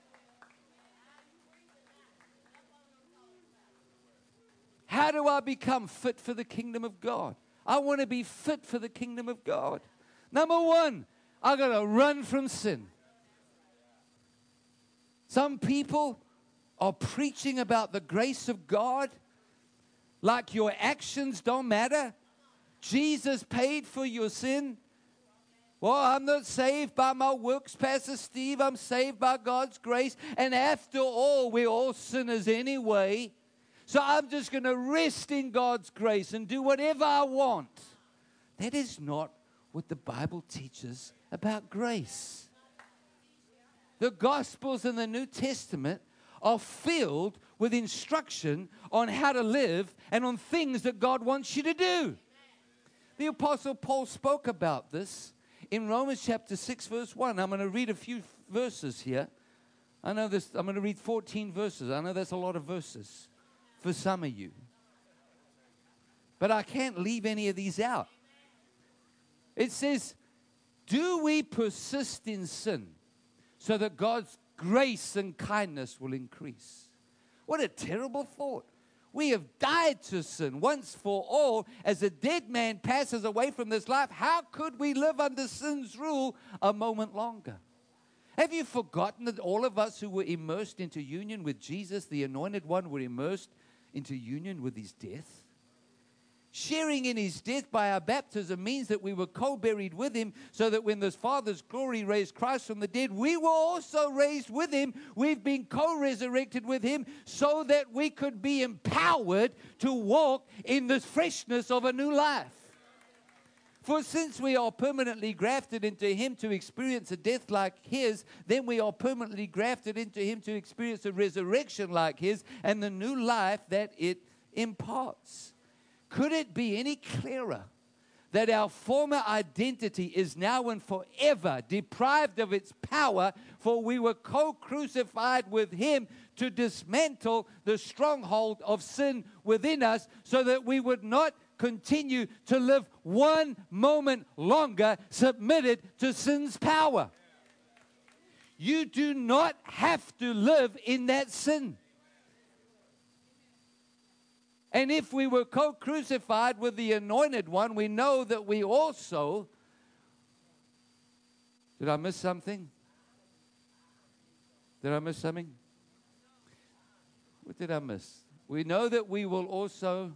How do I become fit for the kingdom of God? I want to be fit for the kingdom of God. Number one, I got to run from sin. Some people are preaching about the grace of God like your actions don't matter. Jesus paid for your sin. Well, I'm not saved by my works, Pastor Steve. I'm saved by God's grace. And after all, we're all sinners anyway. So I'm just going to rest in God's grace and do whatever I want. That is not what the Bible teaches about grace. The Gospels in the New Testament are filled with instruction on how to live and on things that God wants you to do. The Apostle Paul spoke about this in Romans chapter six, verse one. I'm going to read a few verses here. I know this. I'm going to read fourteen verses. I know that's a lot of verses for some of you. But I can't leave any of these out. It says, do we persist in sin so that God's grace and kindness will increase? What a terrible thought. We have died to sin once for all. As a dead man passes away from this life, how could we live under sin's rule a moment longer? Have you forgotten that all of us who were immersed into union with Jesus, the Anointed One, were immersed into union with his death? Sharing in his death by our baptism means that we were co-buried with him, so that when the Father's glory raised Christ from the dead, we were also raised with him. We've been co-resurrected with him so that we could be empowered to walk in the freshness of a new life. For since we are permanently grafted into him to experience a death like his, then we are permanently grafted into him to experience a resurrection like his and the new life that it imparts. Could it be any clearer that our former identity is now and forever deprived of its power, for we were co-crucified with him to dismantle the stronghold of sin within us, so that we would not continue to live one moment longer submitted to sin's power. You do not have to live in that sin. And if we were co-crucified with the Anointed One, we know that we also... Did I miss something? Did I miss something? What did I miss? We know that we will also...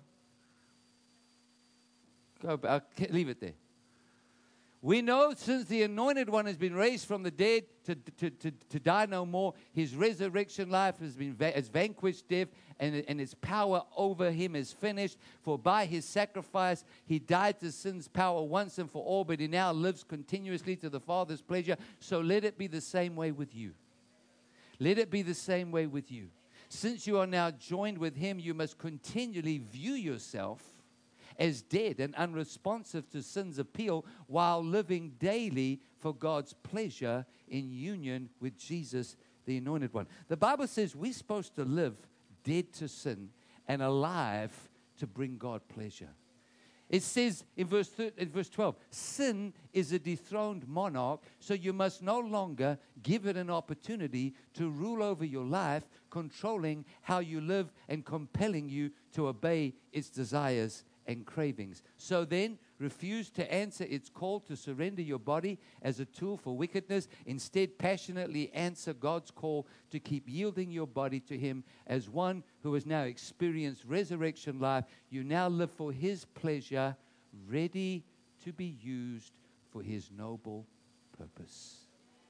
Go back. I'll leave it there. We know since the Anointed One has been raised from the dead to, to, to, to die no more, his resurrection life has been has vanquished death, and, and its power over him is finished. For by his sacrifice he died to sin's power once and for all, but he now lives continuously to the Father's pleasure. So let it be the same way with you. Let it be the same way with you. Since you are now joined with him, you must continually view yourself as dead and unresponsive to sin's appeal, while living daily for God's pleasure in union with Jesus, the Anointed One. The Bible says we're supposed to live dead to sin and alive to bring God pleasure. It says in verse, thirteen, in verse twelve, sin is a dethroned monarch, so you must no longer give it an opportunity to rule over your life, controlling how you live and compelling you to obey its desires and cravings. So then, refuse to answer its call to surrender your body as a tool for wickedness. Instead, passionately answer God's call to keep yielding your body to him as one who has now experienced resurrection life. You now live for his pleasure, ready to be used for his noble purpose.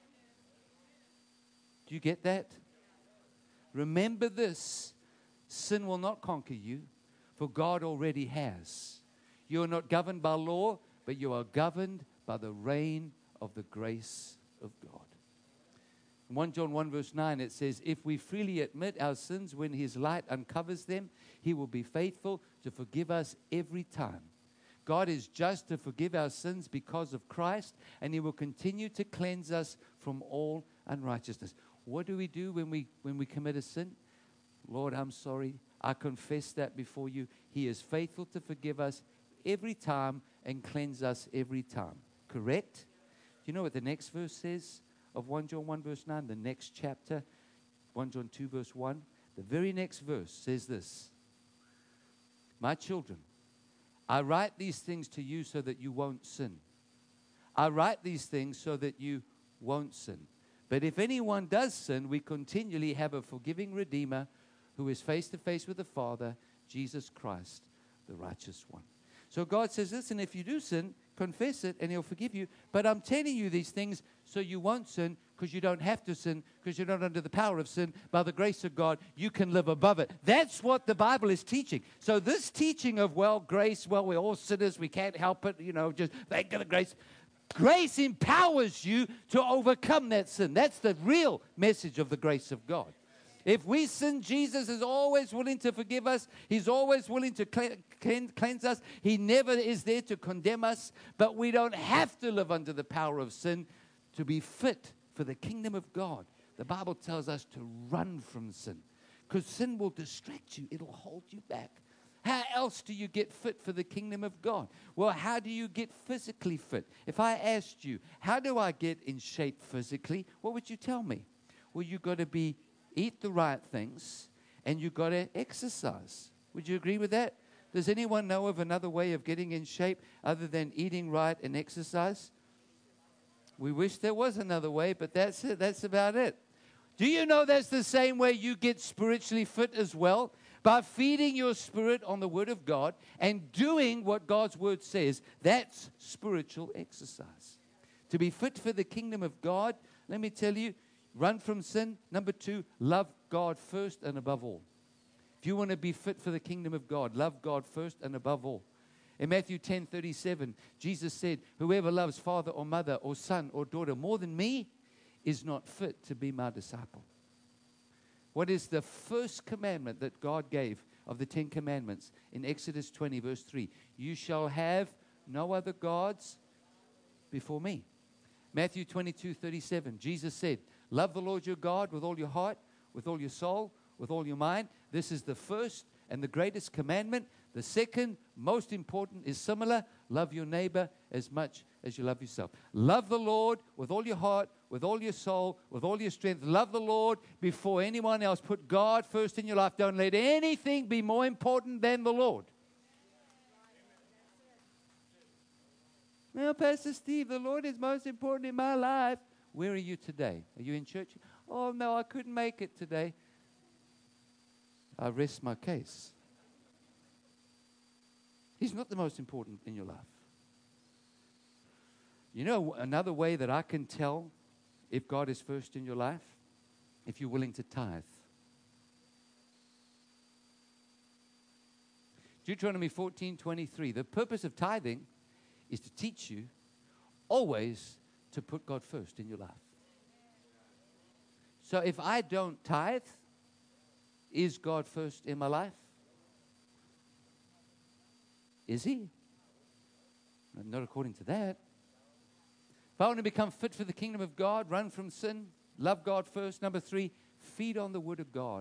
Do you get that? Remember this: sin will not conquer you, for God already has. You are not governed by law, but you are governed by the reign of the grace of God. In First John one verse nine, it says, if we freely admit our sins when his light uncovers them, he will be faithful to forgive us every time. God is just to forgive our sins because of Christ, and he will continue to cleanse us from all unrighteousness. What do we do when we when we commit a sin? Lord, I'm sorry. I confess that before you. He is faithful to forgive us every time and cleanse us every time. Correct? Do you know what the next verse says of First John one verse nine? The next chapter, First John two verse one. The very next verse says this: my children, I write these things to you so that you won't sin. I write these things so that you won't sin. But if anyone does sin, we continually have a forgiving Redeemer who is face to face with the Father, Jesus Christ, the righteous one. So God says, listen, if you do sin, confess it and he'll forgive you. But I'm telling you these things so you won't sin, because you don't have to sin, because you're not under the power of sin. By the grace of God, you can live above it. That's what the Bible is teaching. So this teaching of, well, grace, well, we're all sinners, we can't help it, you know, just thank God, grace. Grace empowers you to overcome that sin. That's the real message of the grace of God. If we sin, Jesus is always willing to forgive us. He's always willing to cleanse us. He never is there to condemn us. But we don't have to live under the power of sin to be fit for the kingdom of God. The Bible tells us to run from sin, because sin will distract you. It'll hold you back. How else do you get fit for the kingdom of God? Well, how do you get physically fit? If I asked you, how do I get in shape physically? What would you tell me? Well, you've got to be eat the right things, and you've got to exercise. Would you agree with that? Does anyone know of another way of getting in shape other than eating right and exercise? We wish there was another way, but that's it. That's about it. Do you know that's the same way you get spiritually fit as well? by feeding your spirit on the Word of God and doing what God's Word says. That's spiritual exercise. To be fit for the kingdom of God, let me tell you, run from sin. Number two, love God first and above all. If you want to be fit for the kingdom of God, love God first and above all. In Matthew ten thirty-seven, Jesus said, whoever loves father or mother or son or daughter more than me is not fit to be my disciple. What is the first commandment that God gave of the Ten Commandments? In Exodus twenty, verse three, you shall have no other gods before me. Matthew twenty-two thirty-seven, Jesus said, love the Lord your God with all your heart, with all your soul, with all your mind. This is the first and the greatest commandment. The second, most important, is similar. Love your neighbor as much as you love yourself. Love the Lord with all your heart, with all your soul, with all your strength. Love the Lord before anyone else. Put God first in your life. Don't let anything be more important than the Lord. Well, Pastor Steve, the Lord is most important in my life. Where are you today? Are you in church? Oh, no, I couldn't make it today. I rest my case. He's not the most important in your life. You know, another way that I can tell if God is first in your life, if you're willing to tithe. Deuteronomy fourteen twenty-three. The purpose of tithing is to teach you always to put God first in your life. So if I don't tithe, is God first in my life? Is he? Not according to that. If I want to become fit for the kingdom of God, run from sin, love God first. Number three, feed on the Word of God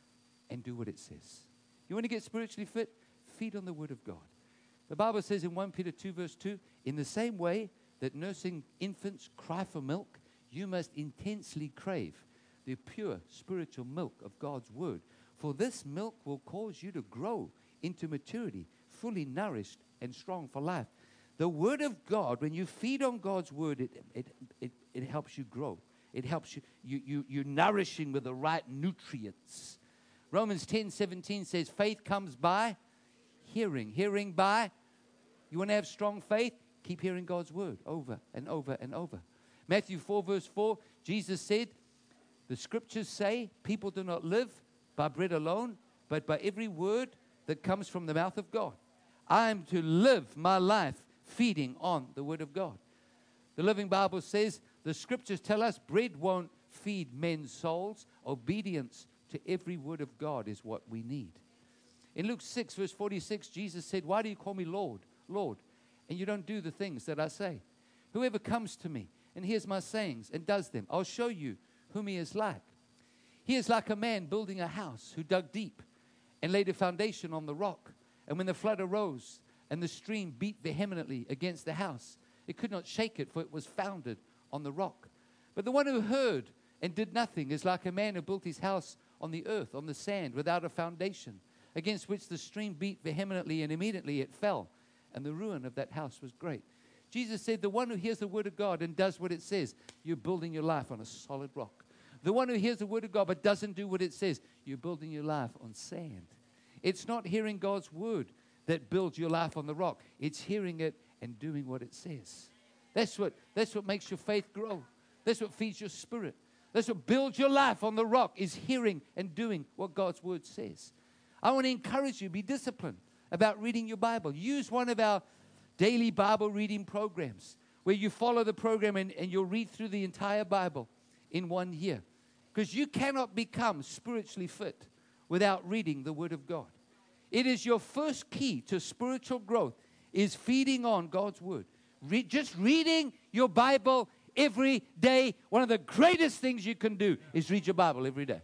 and do what it says. You want to get spiritually fit? Feed on the Word of God. The Bible says in First Peter two, verse two, in the same way that nursing infants cry for milk, you must intensely crave the pure spiritual milk of God's Word. For this milk will cause you to grow into maturity, fully nourished and strong for life. The Word of God, when you feed on God's Word, it, it, it, it helps you grow. It helps you, you, you, you're nourishing with the right nutrients. Romans ten seventeen says, faith comes by hearing. Hearing by, you want to have strong faith? Keep hearing God's Word over and over and over. Matthew four, verse four, Jesus said, the Scriptures say people do not live by bread alone, but by every word that comes from the mouth of God. I am to live my life feeding on the Word of God. The Living Bible says the Scriptures tell us bread won't feed men's souls. Obedience to every word of God is what we need. In Luke six, verse forty-six, Jesus said, why do you call me Lord, Lord, and you don't do the things that I say? Whoever comes to me and hears my sayings and does them, I'll show you whom he is like. He is like a man building a house who dug deep and laid a foundation on the rock. And when the flood arose and the stream beat vehemently against the house, it could not shake it, for it was founded on the rock. But the one who heard and did nothing is like a man who built his house on the earth, on the sand, without a foundation, against which the stream beat vehemently, and immediately it fell. And the ruin of that house was great. Jesus said, the one who hears the Word of God and does what it says, you're building your life on a solid rock. The one who hears the Word of God but doesn't do what it says, you're building your life on sand. It's not hearing God's Word that builds your life on the rock. It's hearing it and doing what it says. That's what, that's what makes your faith grow. That's what feeds your spirit. That's what builds your life on the rock, is hearing and doing what God's Word says. I want to encourage you, be disciplined about reading your Bible. Use one of our daily Bible reading programs where you follow the program and, and you'll read through the entire Bible in one year. Because you cannot become spiritually fit without reading the Word of God. It is your first key to spiritual growth, is feeding on God's Word. Re- just reading your Bible every day. One of the greatest things you can do is read your Bible every day.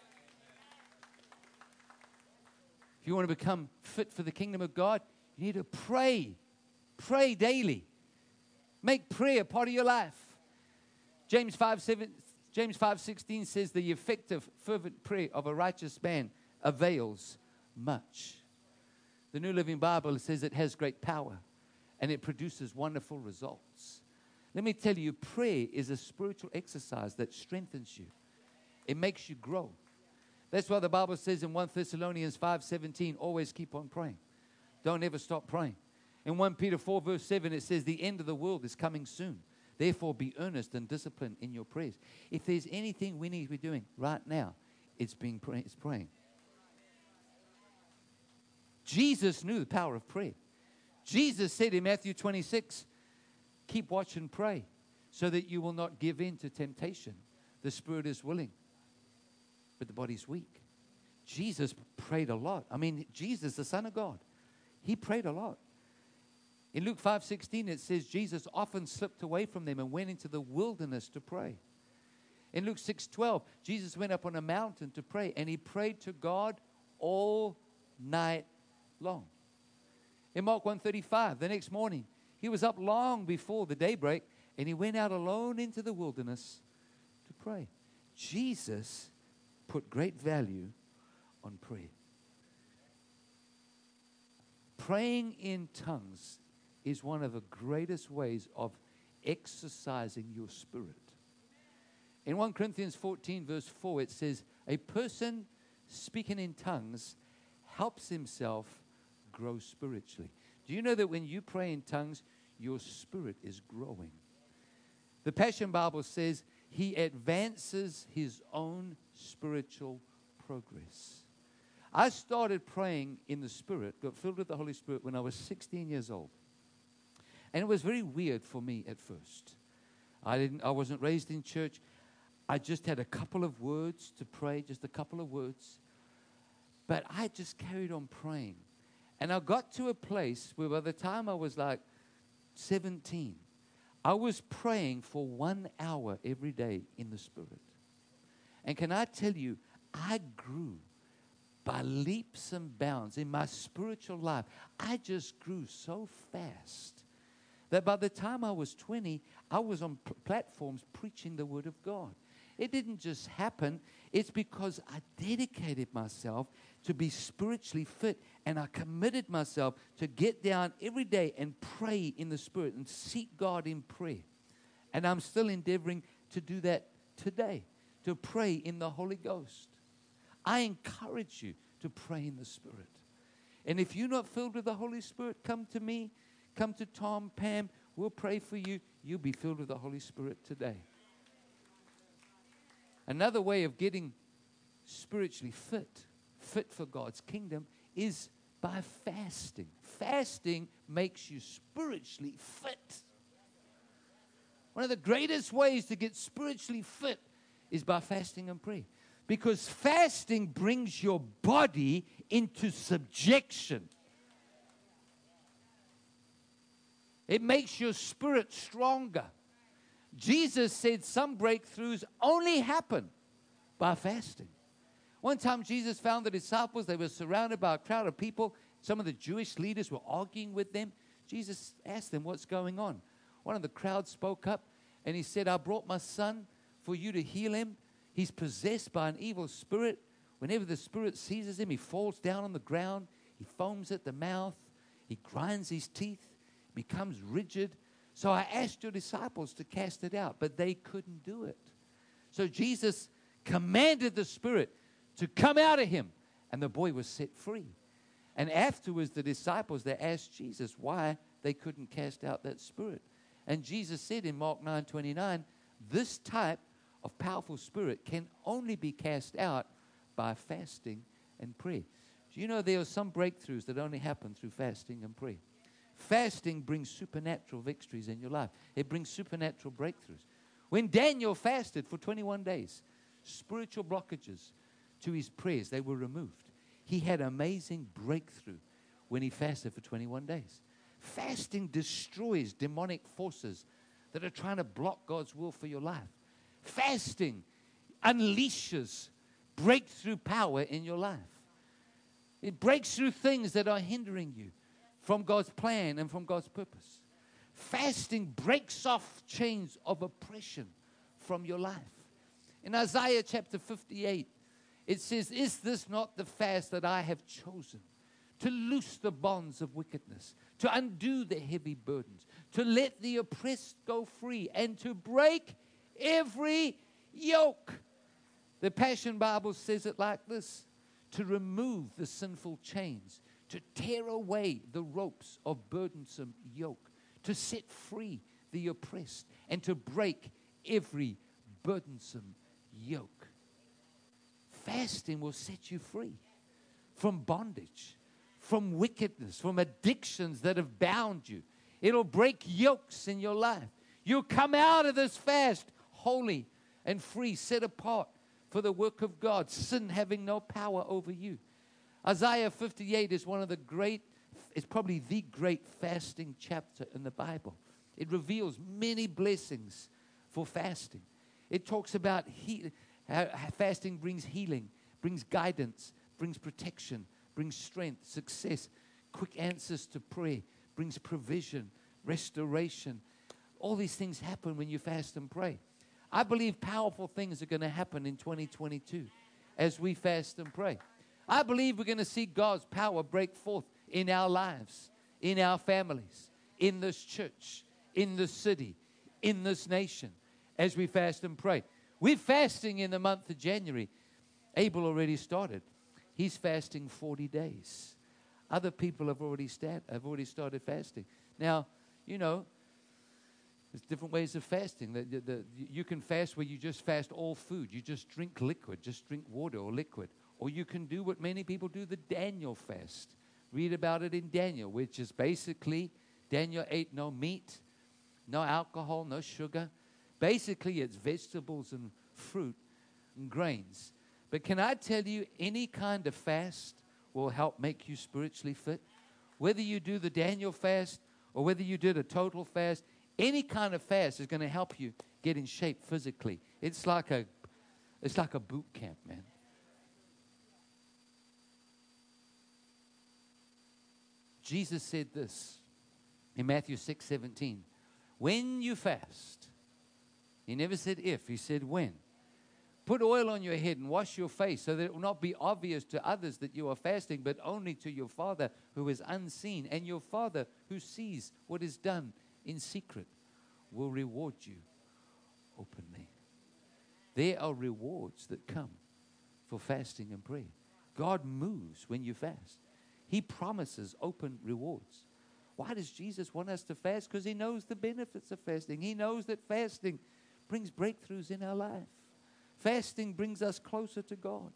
If you want to become fit for the kingdom of God, you need to pray. Pray daily. Make prayer part of your life. James five seven, James five sixteen says the effective, fervent prayer of a righteous man avails much. The New Living Bible says it has great power and it produces wonderful results. Let me tell you, prayer is a spiritual exercise that strengthens you. It makes you grow. That's why the Bible says in First Thessalonians five seventeen, always keep on praying. Don't ever stop praying. In First Peter four verse seven, it says the end of the world is coming soon. Therefore, be earnest and disciplined in your prayers. If there's anything we need to be doing right now, it's being pray- it's praying. Jesus knew the power of prayer. Jesus said in Matthew twenty-six, keep watch and pray so that you will not give in to temptation. The spirit is willing, but the body's weak. Jesus prayed a lot. I mean, Jesus, the Son of God, he prayed a lot. In Luke five sixteen, it says Jesus often slipped away from them and went into the wilderness to pray. In Luke six twelve, Jesus went up on a mountain to pray, and he prayed to God all night long. In Mark one thirty-five, the next morning, he was up long before the daybreak, and he went out alone into the wilderness to pray. Jesus put great value on prayer. Praying in tongues is one of the greatest ways of exercising your spirit. In First Corinthians fourteen, verse four, it says, a person speaking in tongues helps himself grow spiritually. Do you know that when you pray in tongues, your spirit is growing? The Passion Bible says he advances his own spiritual progress. I started praying in the Spirit, got filled with the Holy Spirit when I was sixteen years old. And it was very weird for me at first. I didn't. I wasn't raised in church. I just had a couple of words to pray, just a couple of words. But I just carried on praying. And I got to a place where by the time I was like seventeen, I was praying for one hour every day in the Spirit. And can I tell you, I grew by leaps and bounds in my spiritual life. I just grew so fast that by the time I was twenty, I was on p- platforms preaching the Word of God. It didn't just happen. It's because I dedicated myself to be spiritually fit, and I committed myself to get down every day and pray in the Spirit and seek God in prayer. And I'm still endeavoring to do that today, to pray in the Holy Ghost. I encourage you to pray in the Spirit. And if you're not filled with the Holy Spirit, come to me, come to Tom, Pam. We'll pray for you. You'll be filled with the Holy Spirit today. Another way of getting spiritually fit, fit for God's kingdom, is by fasting. Fasting makes you spiritually fit. One of the greatest ways to get spiritually fit is by fasting and prayer. Because fasting brings your body into subjection. It makes your spirit stronger. Jesus said some breakthroughs only happen by fasting. One time Jesus found the disciples, they were surrounded by a crowd of people. Some of the Jewish leaders were arguing with them. Jesus asked them, what's going on? One of the crowd spoke up and he said, I brought my son for you to heal him. He's possessed by an evil spirit. Whenever the spirit seizes him, he falls down on the ground. He foams at the mouth. He grinds his teeth, becomes rigid. So I asked your disciples to cast it out, but they couldn't do it. So Jesus commanded the spirit to come out of him, and the boy was set free. And afterwards, the disciples, they asked Jesus why they couldn't cast out that spirit. And Jesus said in Mark nine twenty-nine, this type of powerful spirit can only be cast out by fasting and prayer. Do you know there are some breakthroughs that only happen through fasting and prayer? Fasting brings supernatural victories in your life. It brings supernatural breakthroughs. When Daniel fasted for twenty-one days, spiritual blockages to his prayers, they were removed. He had amazing breakthrough when he fasted for twenty-one days. Fasting destroys demonic forces that are trying to block God's will for your life. Fasting unleashes breakthrough power in your life. It breaks through things that are hindering you from God's plan and from God's purpose. Fasting breaks off chains of oppression from your life. In Isaiah chapter fifty-eight, it says, is this not the fast that I have chosen? To loose the bonds of wickedness, to undo the heavy burdens, to let the oppressed go free, and to break every yoke. The Passion Bible says it like this: to remove the sinful chains, to tear away the ropes of burdensome yoke, to set free the oppressed, and to break every burdensome yoke. Fasting will set you free from bondage, from wickedness, from addictions that have bound you. It'll break yokes in your life. You'll come out of this fast holy and free, set apart for the work of God, sin having no power over you. Isaiah fifty-eight is one of the great, it's probably the great fasting chapter in the Bible. It reveals many blessings for fasting. It talks about he, how fasting brings healing, brings guidance, brings protection, brings strength, success, quick answers to prayer, brings provision, restoration. All these things happen when you fast and pray. I believe powerful things are going to happen in twenty twenty-two as we fast and pray. I believe we're going to see God's power break forth in our lives, in our families, in this church, in this city, in this nation, as we fast and pray. We're fasting in the month of January. Abel already started. He's fasting forty days. Other people have already, start, have already started fasting. Now, you know, there's different ways of fasting. The, the, the, you can fast where you just fast all food. You just drink liquid, just drink water or liquid. Or you can do what many people do, the Daniel fast. Read about it in Daniel, which is basically, Daniel ate no meat, no alcohol, no sugar. Basically, it's vegetables and fruit and grains. But can I tell you, any kind of fast will help make you spiritually fit. Whether you do the Daniel fast or whether you did a total fast, any kind of fast is going to help you get in shape physically. It's like a, it's like a boot camp, man. Jesus said this in Matthew six seventeen. When you fast, he never said if, he said when. Put oil on your head and wash your face so that it will not be obvious to others that you are fasting, but only to your Father who is unseen. And your Father who sees what is done in secret will reward you openly. There are rewards that come for fasting and prayer. God moves when you fast. He promises open rewards. Why does Jesus want us to fast? Because he knows the benefits of fasting. He knows that fasting brings breakthroughs in our life. Fasting brings us closer to God.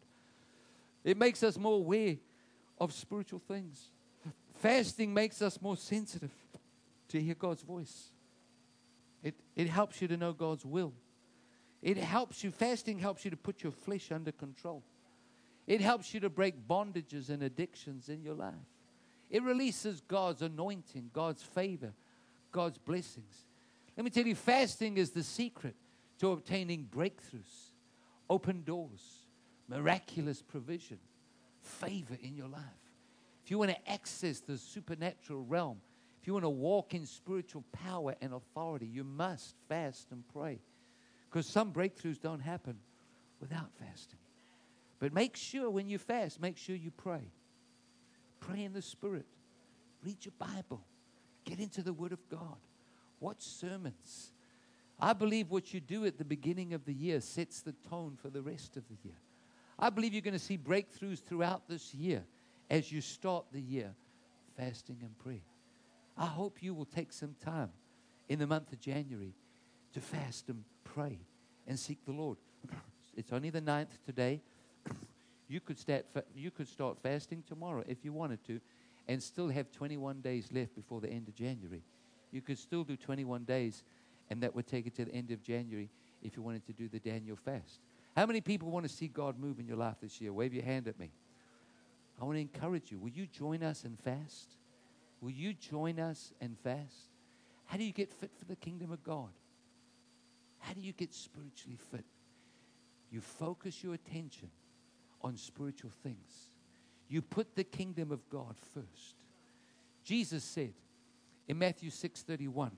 It makes us more aware of spiritual things. Fasting makes us more sensitive to hear God's voice. It, it helps you to know God's will. It helps you, fasting helps you to put your flesh under control. It helps you to break bondages and addictions in your life. It releases God's anointing, God's favor, God's blessings. Let me tell you, fasting is the secret to obtaining breakthroughs, open doors, miraculous provision, favor in your life. If you want to access the supernatural realm, if you want to walk in spiritual power and authority, you must fast and pray. Because some breakthroughs don't happen without fasting. But make sure when you fast, make sure you pray. Pray in the Spirit. Read your Bible. Get into the Word of God. Watch sermons. I believe what you do at the beginning of the year sets the tone for the rest of the year. I believe you're going to see breakthroughs throughout this year as you start the year fasting and prayer. I hope you will take some time in the month of January to fast and pray and seek the Lord. It's only the ninth today. You could start fa- you could start fasting tomorrow if you wanted to and still have twenty-one days left before the end of January. You could still do twenty-one days, and that would take it to the end of January if you wanted to do the Daniel fast. How many people want to see God move in your life this year? Wave your hand at me. I want to encourage you. Will you join us and fast? Will you join us and fast? How do you get fit for the kingdom of God? How do you get spiritually fit? You focus your attention on spiritual things. You put the kingdom of God first. Jesus said in Matthew six thirty-one,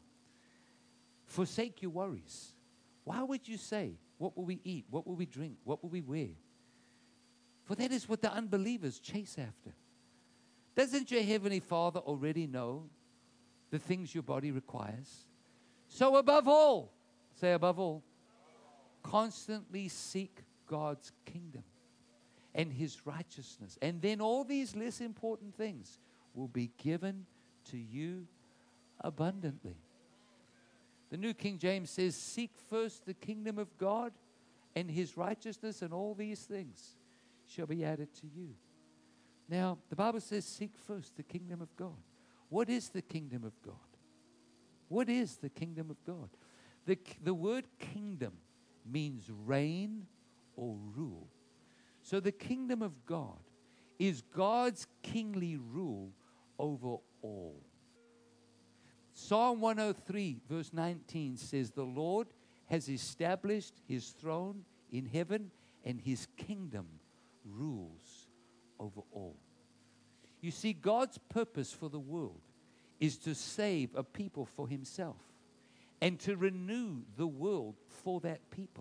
forsake your worries. Why would you say, what will we eat? What will we drink? What will we wear? For that is what the unbelievers chase after. Doesn't your heavenly Father already know the things your body requires? So above all, say above all, constantly seek God's kingdom and his righteousness. And then all these less important things will be given to you abundantly. The New King James says, seek first the kingdom of God and his righteousness, and all these things shall be added to you. Now, the Bible says, seek first the kingdom of God. What is the kingdom of God? What is the kingdom of God? The, the word kingdom means reign or rule. So the kingdom of God is God's kingly rule over all. Psalm one oh three verse nineteen says, the Lord has established his throne in heaven, and his kingdom rules over all. You see, God's purpose for the world is to save a people for himself and to renew the world for that people.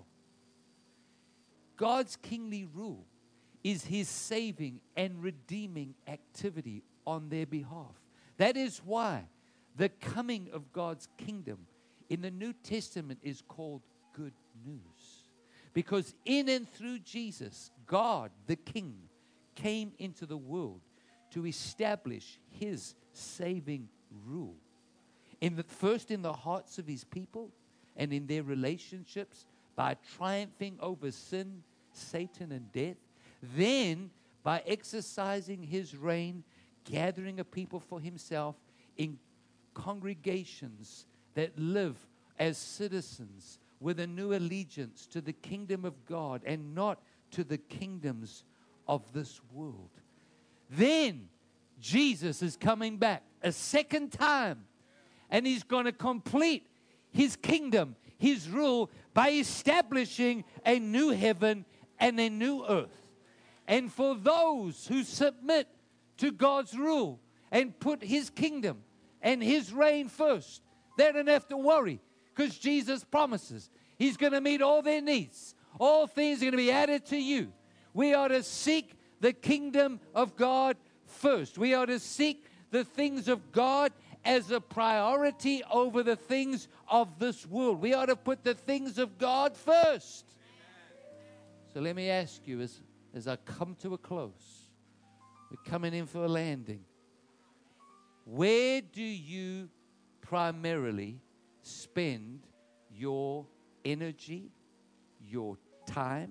God's kingly rule is his saving and redeeming activity on their behalf. That is why the coming of God's kingdom in the New Testament is called good news. Because in and through Jesus, God, the King, came into the world to establish his saving rule. In the, first in the hearts of his people and in their relationships by triumphing over sin, Satan, and death. Then by exercising his reign, gathering a people for himself in congregations that live as citizens with a new allegiance to the kingdom of God and not to the kingdoms of this world. Then Jesus is coming back a second time, and he's going to complete his kingdom, his rule, by establishing a new heaven and a new earth. And for those who submit to God's rule and put his kingdom and his reign first, they don't have to worry, because Jesus promises he's going to meet all their needs. All things are going to be added to you. We are to seek the kingdom of God first. We are to seek the things of God as a priority over the things of this world. We are to put the things of God first. So let me ask you, as, as I come to a close, we're coming in for a landing. Where do you primarily spend your energy, your time?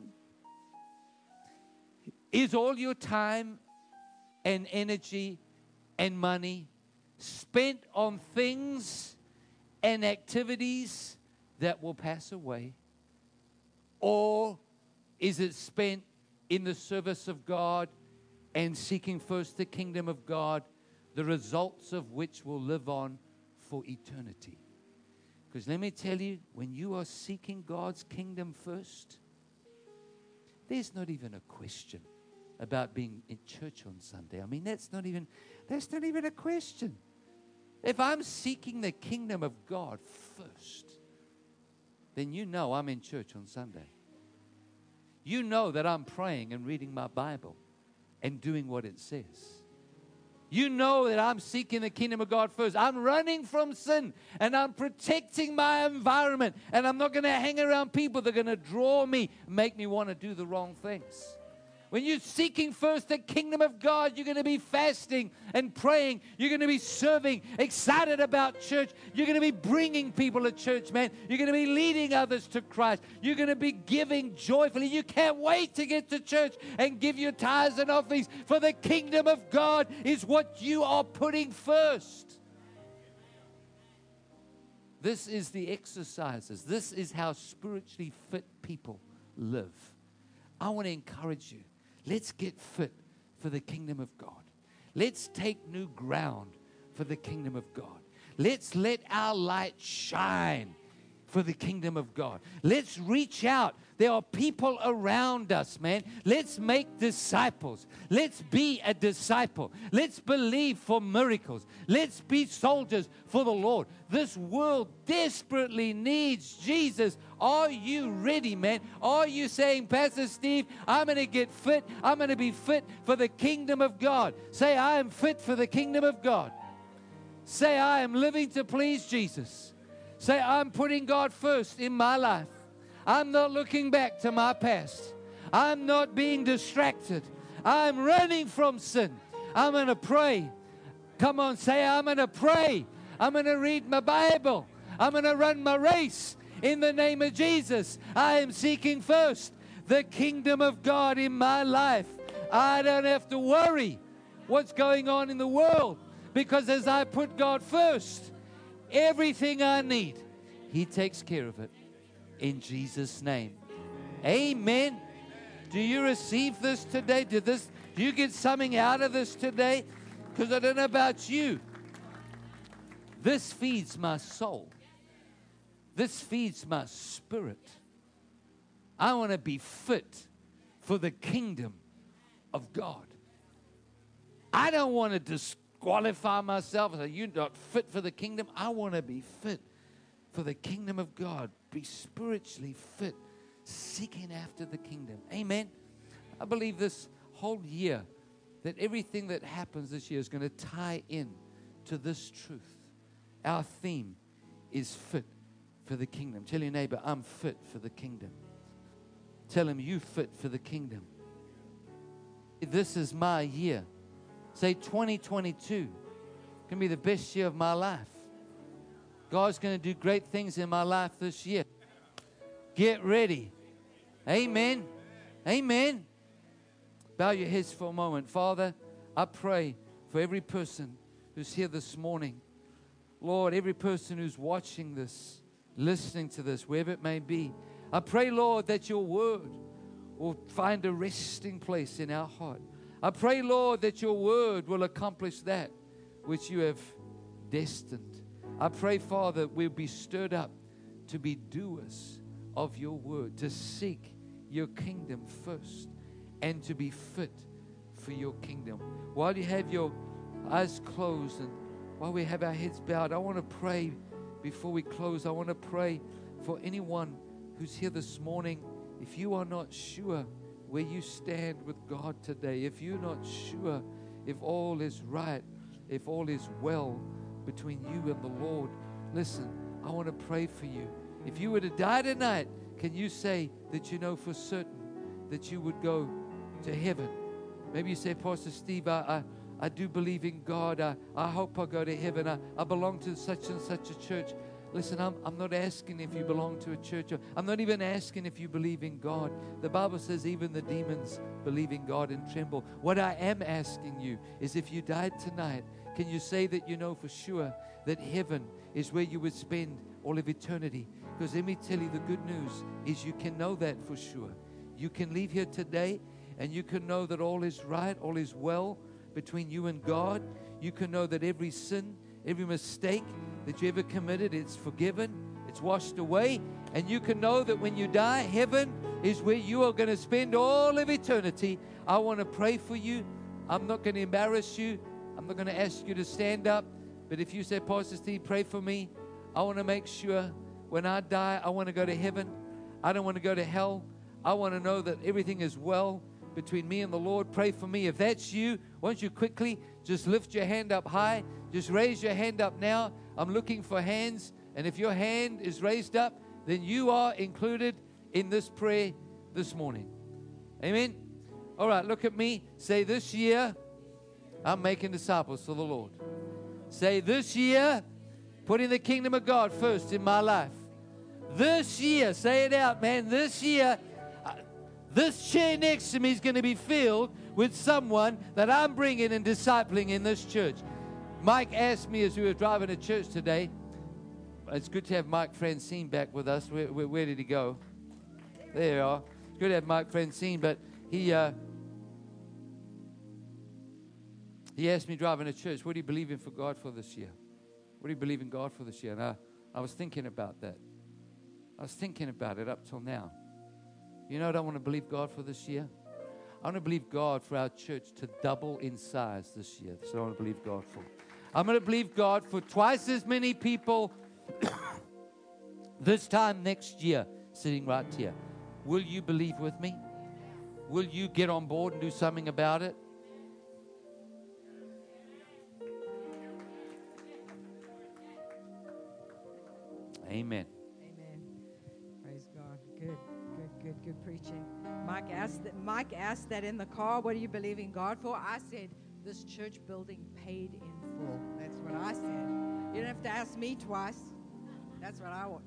Is all your time and energy and money spent on things and activities that will pass away? Or is it spent in the service of God and seeking first the kingdom of God, the results of which will live on for eternity? Because let me tell you, when you are seeking God's kingdom first, there's not even a question about being in church on Sunday. I mean, that's not even that's not even a question. If I'm seeking the kingdom of God first, then you know I'm in church on Sunday. You know that I'm praying and reading my Bible and doing what it says. You know that I'm seeking the kingdom of God first. I'm running from sin, and I'm protecting my environment, and I'm not going to hang around people that are going to draw me, make me want to do the wrong things. When you're seeking first the kingdom of God, you're going to be fasting and praying. You're going to be serving, excited about church. You're going to be bringing people to church, man. You're going to be leading others to Christ. You're going to be giving joyfully. You can't wait to get to church and give your tithes and offerings, for the kingdom of God is what you are putting first. This is the exercises. This is how spiritually fit people live. I want to encourage you. Let's get fit for the kingdom of God. Let's take new ground for the kingdom of God. Let's let our light shine for the kingdom of God. Let's reach out. There are people around us, man. Let's make disciples. Let's be a disciple. Let's believe for miracles. Let's be soldiers for the Lord. This world desperately needs Jesus. Are you ready, man? Are you saying, Pastor Steve, I'm going to get fit. I'm going to be fit for the kingdom of God. Say, I am fit for the kingdom of God. Say, I am living to please Jesus. Say, I'm putting God first in my life. I'm not looking back to my past. I'm not being distracted. I'm running from sin. I'm going to pray. Come on, say, I'm going to pray. I'm going to read my Bible. I'm going to run my race in the name of Jesus. I am seeking first the kingdom of God in my life. I don't have to worry what's going on in the world, because as I put God first, everything I need, He takes care of it. In Jesus' name. Amen. Do you receive this today? Do this? Do you get something out of this today? Because I don't know about you. This feeds my soul. This feeds my spirit. I want to be fit for the kingdom of God. I don't want to disqualify myself and say, you're not fit for the kingdom. I want to be fit for the kingdom of God. Be spiritually fit, seeking after the kingdom. Amen. I believe this whole year that everything that happens this year is going to tie in to this truth. Our theme is fit for the kingdom. Tell your neighbor, I'm fit for the kingdom. Tell him, you fit for the kingdom. This is my year. Say twenty twenty-two can be the best year of my life. God's going to do great things in my life this year. Get ready. Amen. Amen. Bow your heads for a moment. Father, I pray for every person who's here this morning. Lord, every person who's watching this, listening to this, wherever it may be. I pray, Lord, that your word will find a resting place in our heart. I pray, Lord, that your word will accomplish that which you have destined. I pray, Father, we'll be stirred up to be doers of your word, to seek your kingdom first, and to be fit for your kingdom. While you have your eyes closed and while we have our heads bowed, I want to pray before we close. I want to pray for anyone who's here this morning. If you are not sure where you stand with God today, if you're not sure if all is right, if all is well between you and the Lord, listen, I want to pray for you. If you were to die tonight, can you say that you know for certain that you would go to heaven? Maybe you say, Pastor Steve, I, I, I do believe in God. I, I hope I go to heaven. I, I belong to such and such a church. Listen, I'm, I'm not asking if you belong to a church. I'm not even asking if you believe in God. The Bible says even the demons believe in God and tremble. What I am asking you is, if you died tonight, can you say that you know for sure that heaven is where you would spend all of eternity? Because let me tell you, the good news is you can know that for sure. You can leave here today and you can know that all is right, all is well between you and God. You can know that every sin, every mistake that you ever committed, it's forgiven, it's washed away. And you can know that when you die, heaven is where you are going to spend all of eternity. I want to pray for you. I'm not going to embarrass you. I'm not going to ask you to stand up. But if you say, Pastor Steve, pray for me, I want to make sure when I die, I want to go to heaven. I don't want to go to hell. I want to know that everything is well between me and the Lord. Pray for me. If that's you, why don't you quickly just lift your hand up high. Just raise your hand up now. I'm looking for hands. And if your hand is raised up, then you are included in this prayer this morning. Amen. All right, look at me. Say, this year, I'm making disciples for the Lord. Say, this year, putting the kingdom of God first in my life. This year, say it out, man. This year, uh, this chair next to me is going to be filled with someone that I'm bringing and discipling in this church. Mike asked me as we were driving to church today. It's good to have Mike Francine back with us. Where, where, where did he go? There you are. It's good to have Mike Francine, but he uh, he asked me driving to church, what do you believe in for God for this year? What do you believe in God for this year? And I, I was thinking about that. I was thinking about it up till now. You know what I want to believe God for this year? I want to believe God for our church to double in size this year. That's what I want to believe God for. I'm going to believe God for twice as many people this time next year sitting right here. Will you believe with me? Will you get on board and do something about it? Amen. Amen. Praise God. Good, good, good, good preaching. Mike asked that, Mike asked that in the car, what do you believe in God for? I said, this church building paid in full. That's what I said. You don't have to ask me twice. That's what I want.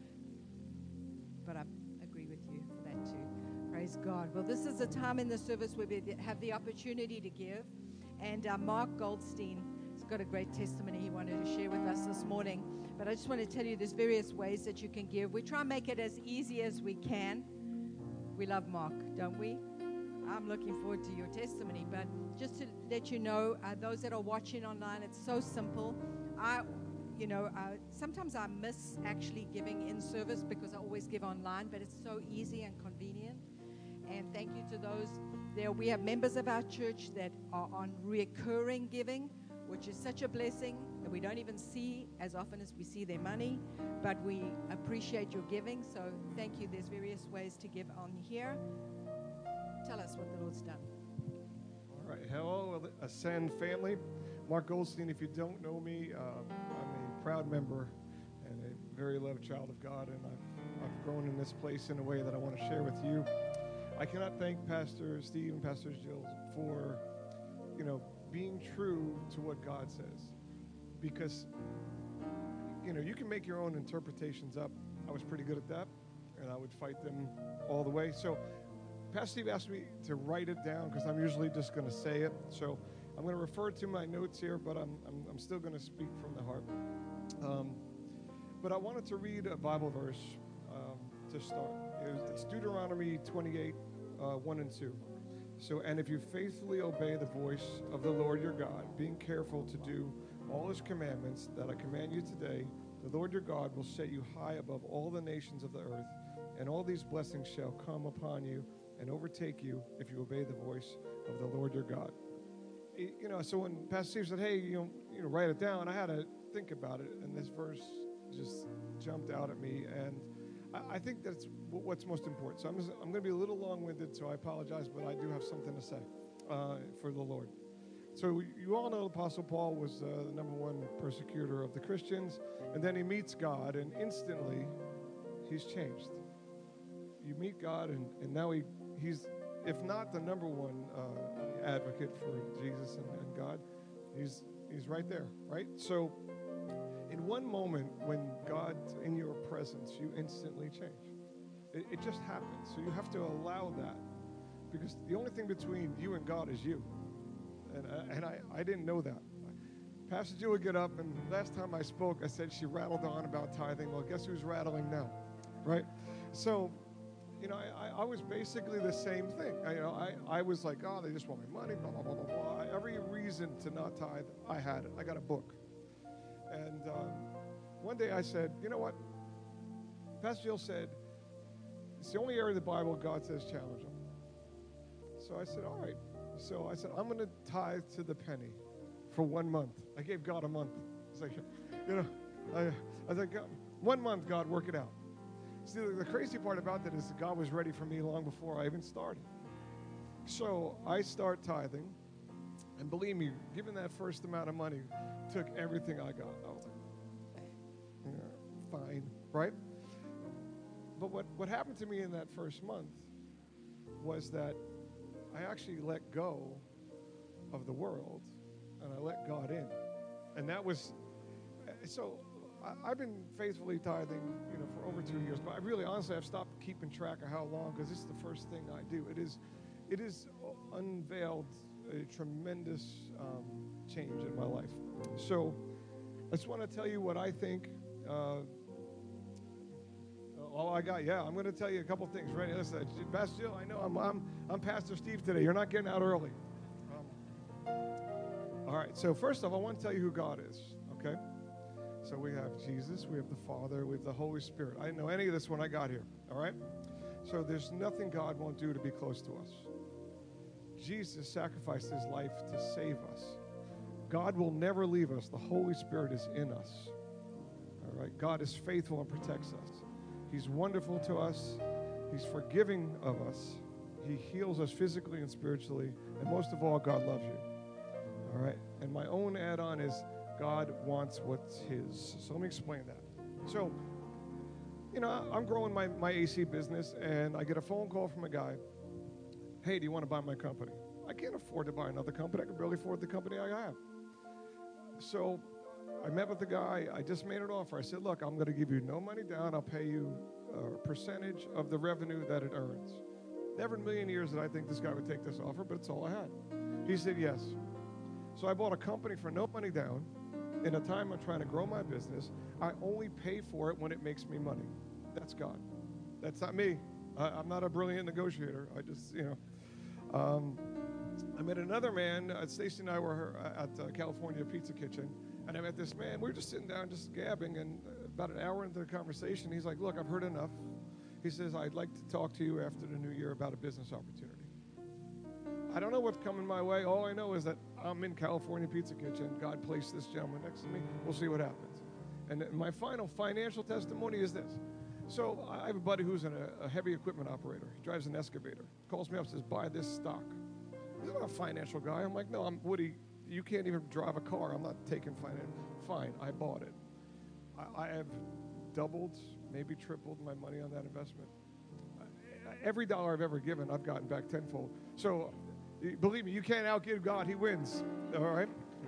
But I agree with you for that too. Praise God. Well, this is a time in the service where we have the opportunity to give. And uh, Mark Goldstein has got a great testimony he wanted to share with us this morning. But I just want to tell you there's various ways that you can give. We try and make it as easy as we can. We love Mark, don't we? I'm looking forward to your testimony. But just to let you know, uh, those that are watching online, it's so simple. I, you know, uh, sometimes I miss actually giving in service because I always give online, but it's so easy and convenient. And thank you to those there. We have members of our church that are on recurring giving, which is such a blessing that we don't even see as often as we see their money, but we appreciate your giving. So thank you. There's various ways to give on here. Tell us what the Lord's done. All right. Hello, Ascend family. Mark Goldstein, if you don't know me, uh, I'm a proud member and a very loved child of God, and I've, I've grown in this place in a way that I want to share with you. I cannot thank Pastor Steve and Pastor Jill for, you know, being true to what God says. Because, you know, you can make your own interpretations up. I was pretty good at that, and I would fight them all the way. So Pastor Steve asked me to write it down because I'm usually just going to say it. So I'm going to refer to my notes here, but I'm, I'm, I'm still going to speak from the heart. Um, but I wanted to read a Bible verse um, to start. It's Deuteronomy twenty-eight, uh, one and two. So, and if you faithfully obey the voice of the Lord your God, being careful to do all his commandments that I command you today, the Lord your God will set you high above all the nations of the earth, and all these blessings shall come upon you and overtake you if you obey the voice of the Lord your God. You know, so when Pastor Steve said, hey, you know, you know, write it down, I had to think about it, and this verse just jumped out at me, and I think that's what's most important. So I'm, just, I'm going to be a little long-winded, so I apologize, but I do have something to say uh, for the Lord. So you all know the Apostle Paul was uh, the number one persecutor of the Christians, and then he meets God, and instantly he's changed. You meet God, and, and now he he's, if not the number one uh, advocate for Jesus and, and God, he's he's right there, right? So in one moment, when God's in your presence, you instantly change. It, it just happens. So you have to allow that, because the only thing between you and God is you. And, uh, and I, I didn't know that. Pastor Jill would get up, and last time I spoke, I said she rattled on about tithing. Well, guess who's rattling now, right? So, you know, I, I was basically the same thing. I, you know, I, I was like, oh, they just want my money, blah, blah, blah, blah, blah. Every reason to not tithe, I had it. I got a book. And um, one day I said, you know what? Pastor Jill said, it's the only area of the Bible God says challenge them. So I said, all right. So I said, I'm going to tithe to the penny for one month. I gave God a month. It's like, you know, I, I was like, one month, God, work it out. See, the crazy part about that is that God was ready for me long before I even started. So I start tithing. And believe me, given that first amount of money, took everything I got. I was like, yeah, fine, right? But what, what happened to me in that first month was that I actually let go of the world, and I let God in. And that was, so I, I've been faithfully tithing, you know, for over two years. But I really, honestly, I've stopped keeping track of how long, because this is the first thing I do. It is, it is unveiled a tremendous um, change in my life. So I just want to tell you what I think. Uh, all I got, yeah, I'm going to tell you a couple things. Right? Listen, Pastor Jill, I know I'm, I'm, I'm Pastor Steve today. You're not getting out early. Um, all right, so first off, I want to tell you who God is, okay? So we have Jesus, we have the Father, we have the Holy Spirit. I didn't know any of this when I got here, all right? So there's nothing God won't do to be close to us. Jesus sacrificed his life to save us. God will never leave us. The Holy Spirit is in us. All right? God is faithful and protects us. He's wonderful to us. He's forgiving of us. He heals us physically and spiritually. And most of all, God loves you. All right? And my own add-on is God wants what's his. So let me explain that. So you know, I'm growing my, my A C business, and I get a phone call from a guy. Hey, do you want to buy my company? I can't afford to buy another company. I can barely afford the company I have. So I met with the guy. I just made an offer. I said, look, I'm going to give you no money down. I'll pay you a percentage of the revenue that it earns. Never in a million years did I think this guy would take this offer, but it's all I had. He said yes. So I bought a company for no money down. In a time I'm trying to grow my business, I only pay for it when it makes me money. That's God. That's not me. I, I'm not a brilliant negotiator. I just, you know. Um, I met another man. Uh, Stacy and I were at uh, California Pizza Kitchen, and I met this man. We were just sitting down, just gabbing, and uh, about an hour into the conversation, he's like, look, I've heard enough. He says, I'd like to talk to you after the new year about a business opportunity. I don't know what's coming my way. All I know is that I'm in California Pizza Kitchen. God placed this gentleman next to me. We'll see what happens. And my final financial testimony is this. So I have a buddy who's an, a heavy equipment operator. He drives an excavator. Calls me up and says, buy this stock. I'm not a financial guy. I'm like, no, I'm Woody. You can't even drive a car. I'm not taking finance. Fine, I bought it. I, I have doubled, maybe tripled my money on that investment. Every dollar I've ever given, I've gotten back tenfold. So believe me, you can't outgive God. He wins. All right?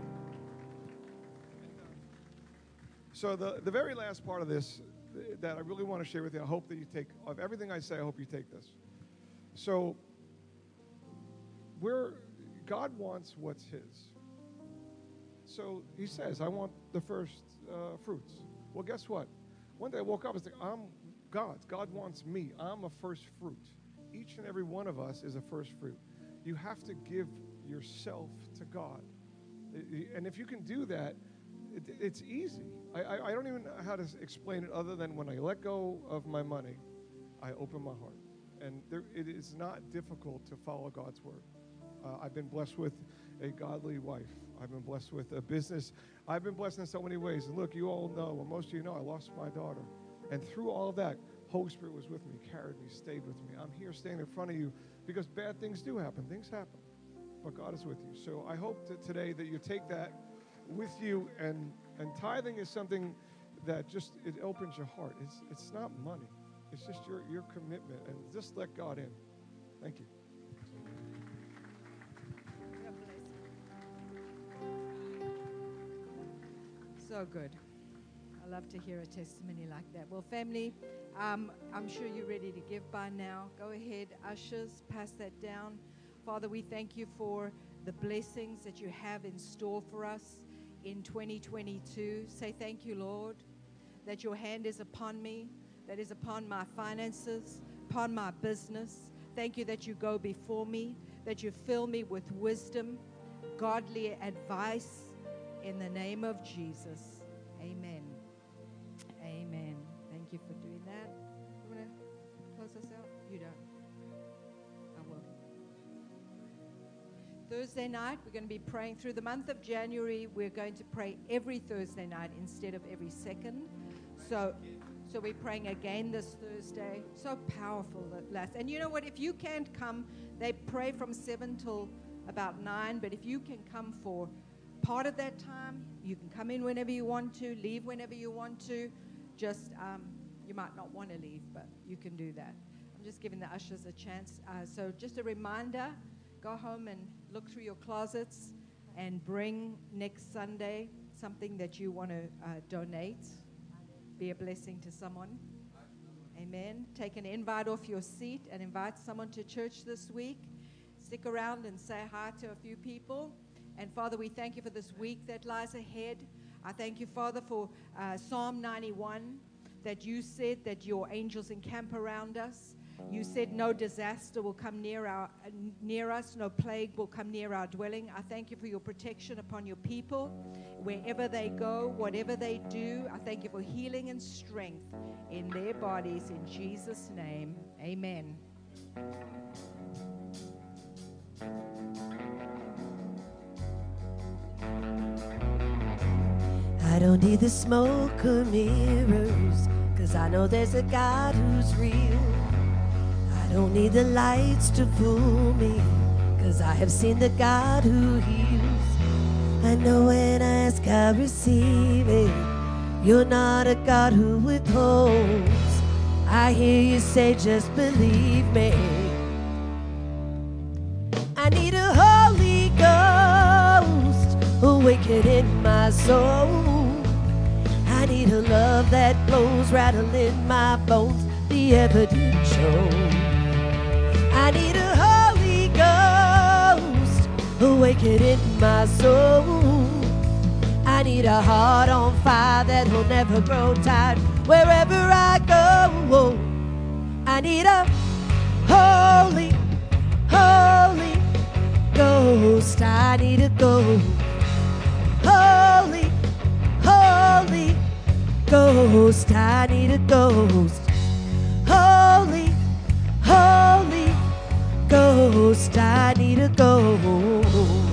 So the, the very last part of this that I really want to share with you, I hope that you take, of everything I say, I hope you take this. So we're, God wants what's his. So he says, I want the first uh, fruits. Well, guess what? One day I woke up and said, I'm God's. God wants me. I'm a first fruit. Each and every one of us is a first fruit. You have to give yourself to God. And if you can do that, it, it's easy. I, I, I don't even know how to explain it other than when I let go of my money, I open my heart. And there, it is not difficult to follow God's word. Uh, I've been blessed with a godly wife. I've been blessed with a business. I've been blessed in so many ways. And look, you all know, well, most of you know, I lost my daughter. And through all of that, Holy Spirit was with me, carried me, stayed with me. I'm here standing in front of you because bad things do happen. Things happen. But God is with you. So I hope that today that you take that with you. And, and tithing is something that just, it opens your heart. It's, it's not money. It's just your, your commitment. And just let God in. Thank you. So good. I love to hear a testimony like that. Well, family, um, I'm sure you're ready to give by now. Go ahead, ushers, pass that down. Father, we thank you for the blessings that you have in store for us in twenty twenty-two. Say thank you, Lord, that your hand is upon me, that is upon my finances, upon my business. Thank you that you go before me, that you fill me with wisdom, godly advice. In the name of Jesus, amen. Amen. Thank you for doing that. You want to close us out? You don't. I will. Thursday night, we're going to be praying through the month of January. We're going to pray every Thursday night instead of every second. So, so we're praying again this Thursday. So powerful, that last. And you know what? If you can't come, they pray from seven till about nine. But if you can come for part of that time, you can come in whenever you want to, leave whenever you want to. Just, um, you might not want to leave, but you can do that. I'm just giving the ushers a chance. Uh, so just a reminder, go home and look through your closets and bring next Sunday something that you want to uh, donate. Be a blessing to someone. Amen. Take an invite off your seat and invite someone to church this week. Stick around and say hi to a few people. And Father, we thank you for this week that lies ahead. I thank you, Father, for uh, Psalm ninety-one, that you said that your angels encamp around us. You said no disaster will come near our uh, near us, no plague will come near our dwelling. I thank you for your protection upon your people. Wherever they go, whatever they do, I thank you for healing and strength in their bodies. In Jesus' name, amen. I don't need the smoke or mirrors, 'cause I know there's a God who's real. I don't need the lights to fool me, 'cause I have seen the God who heals. I know when I ask, I receive it. You're not a God who withholds. I hear you say, just believe me. I need a Holy Ghost awaken in my soul. I need a love that flows, rattling my bones, the evidence shows. I need a Holy Ghost awaken in my soul. I need a heart on fire that'll never grow tired wherever I go. I need a Holy, Holy Ghost. I need a ghost. Holy, Holy Ghost. I need a ghost. Holy, Holy Ghost. I need a ghost.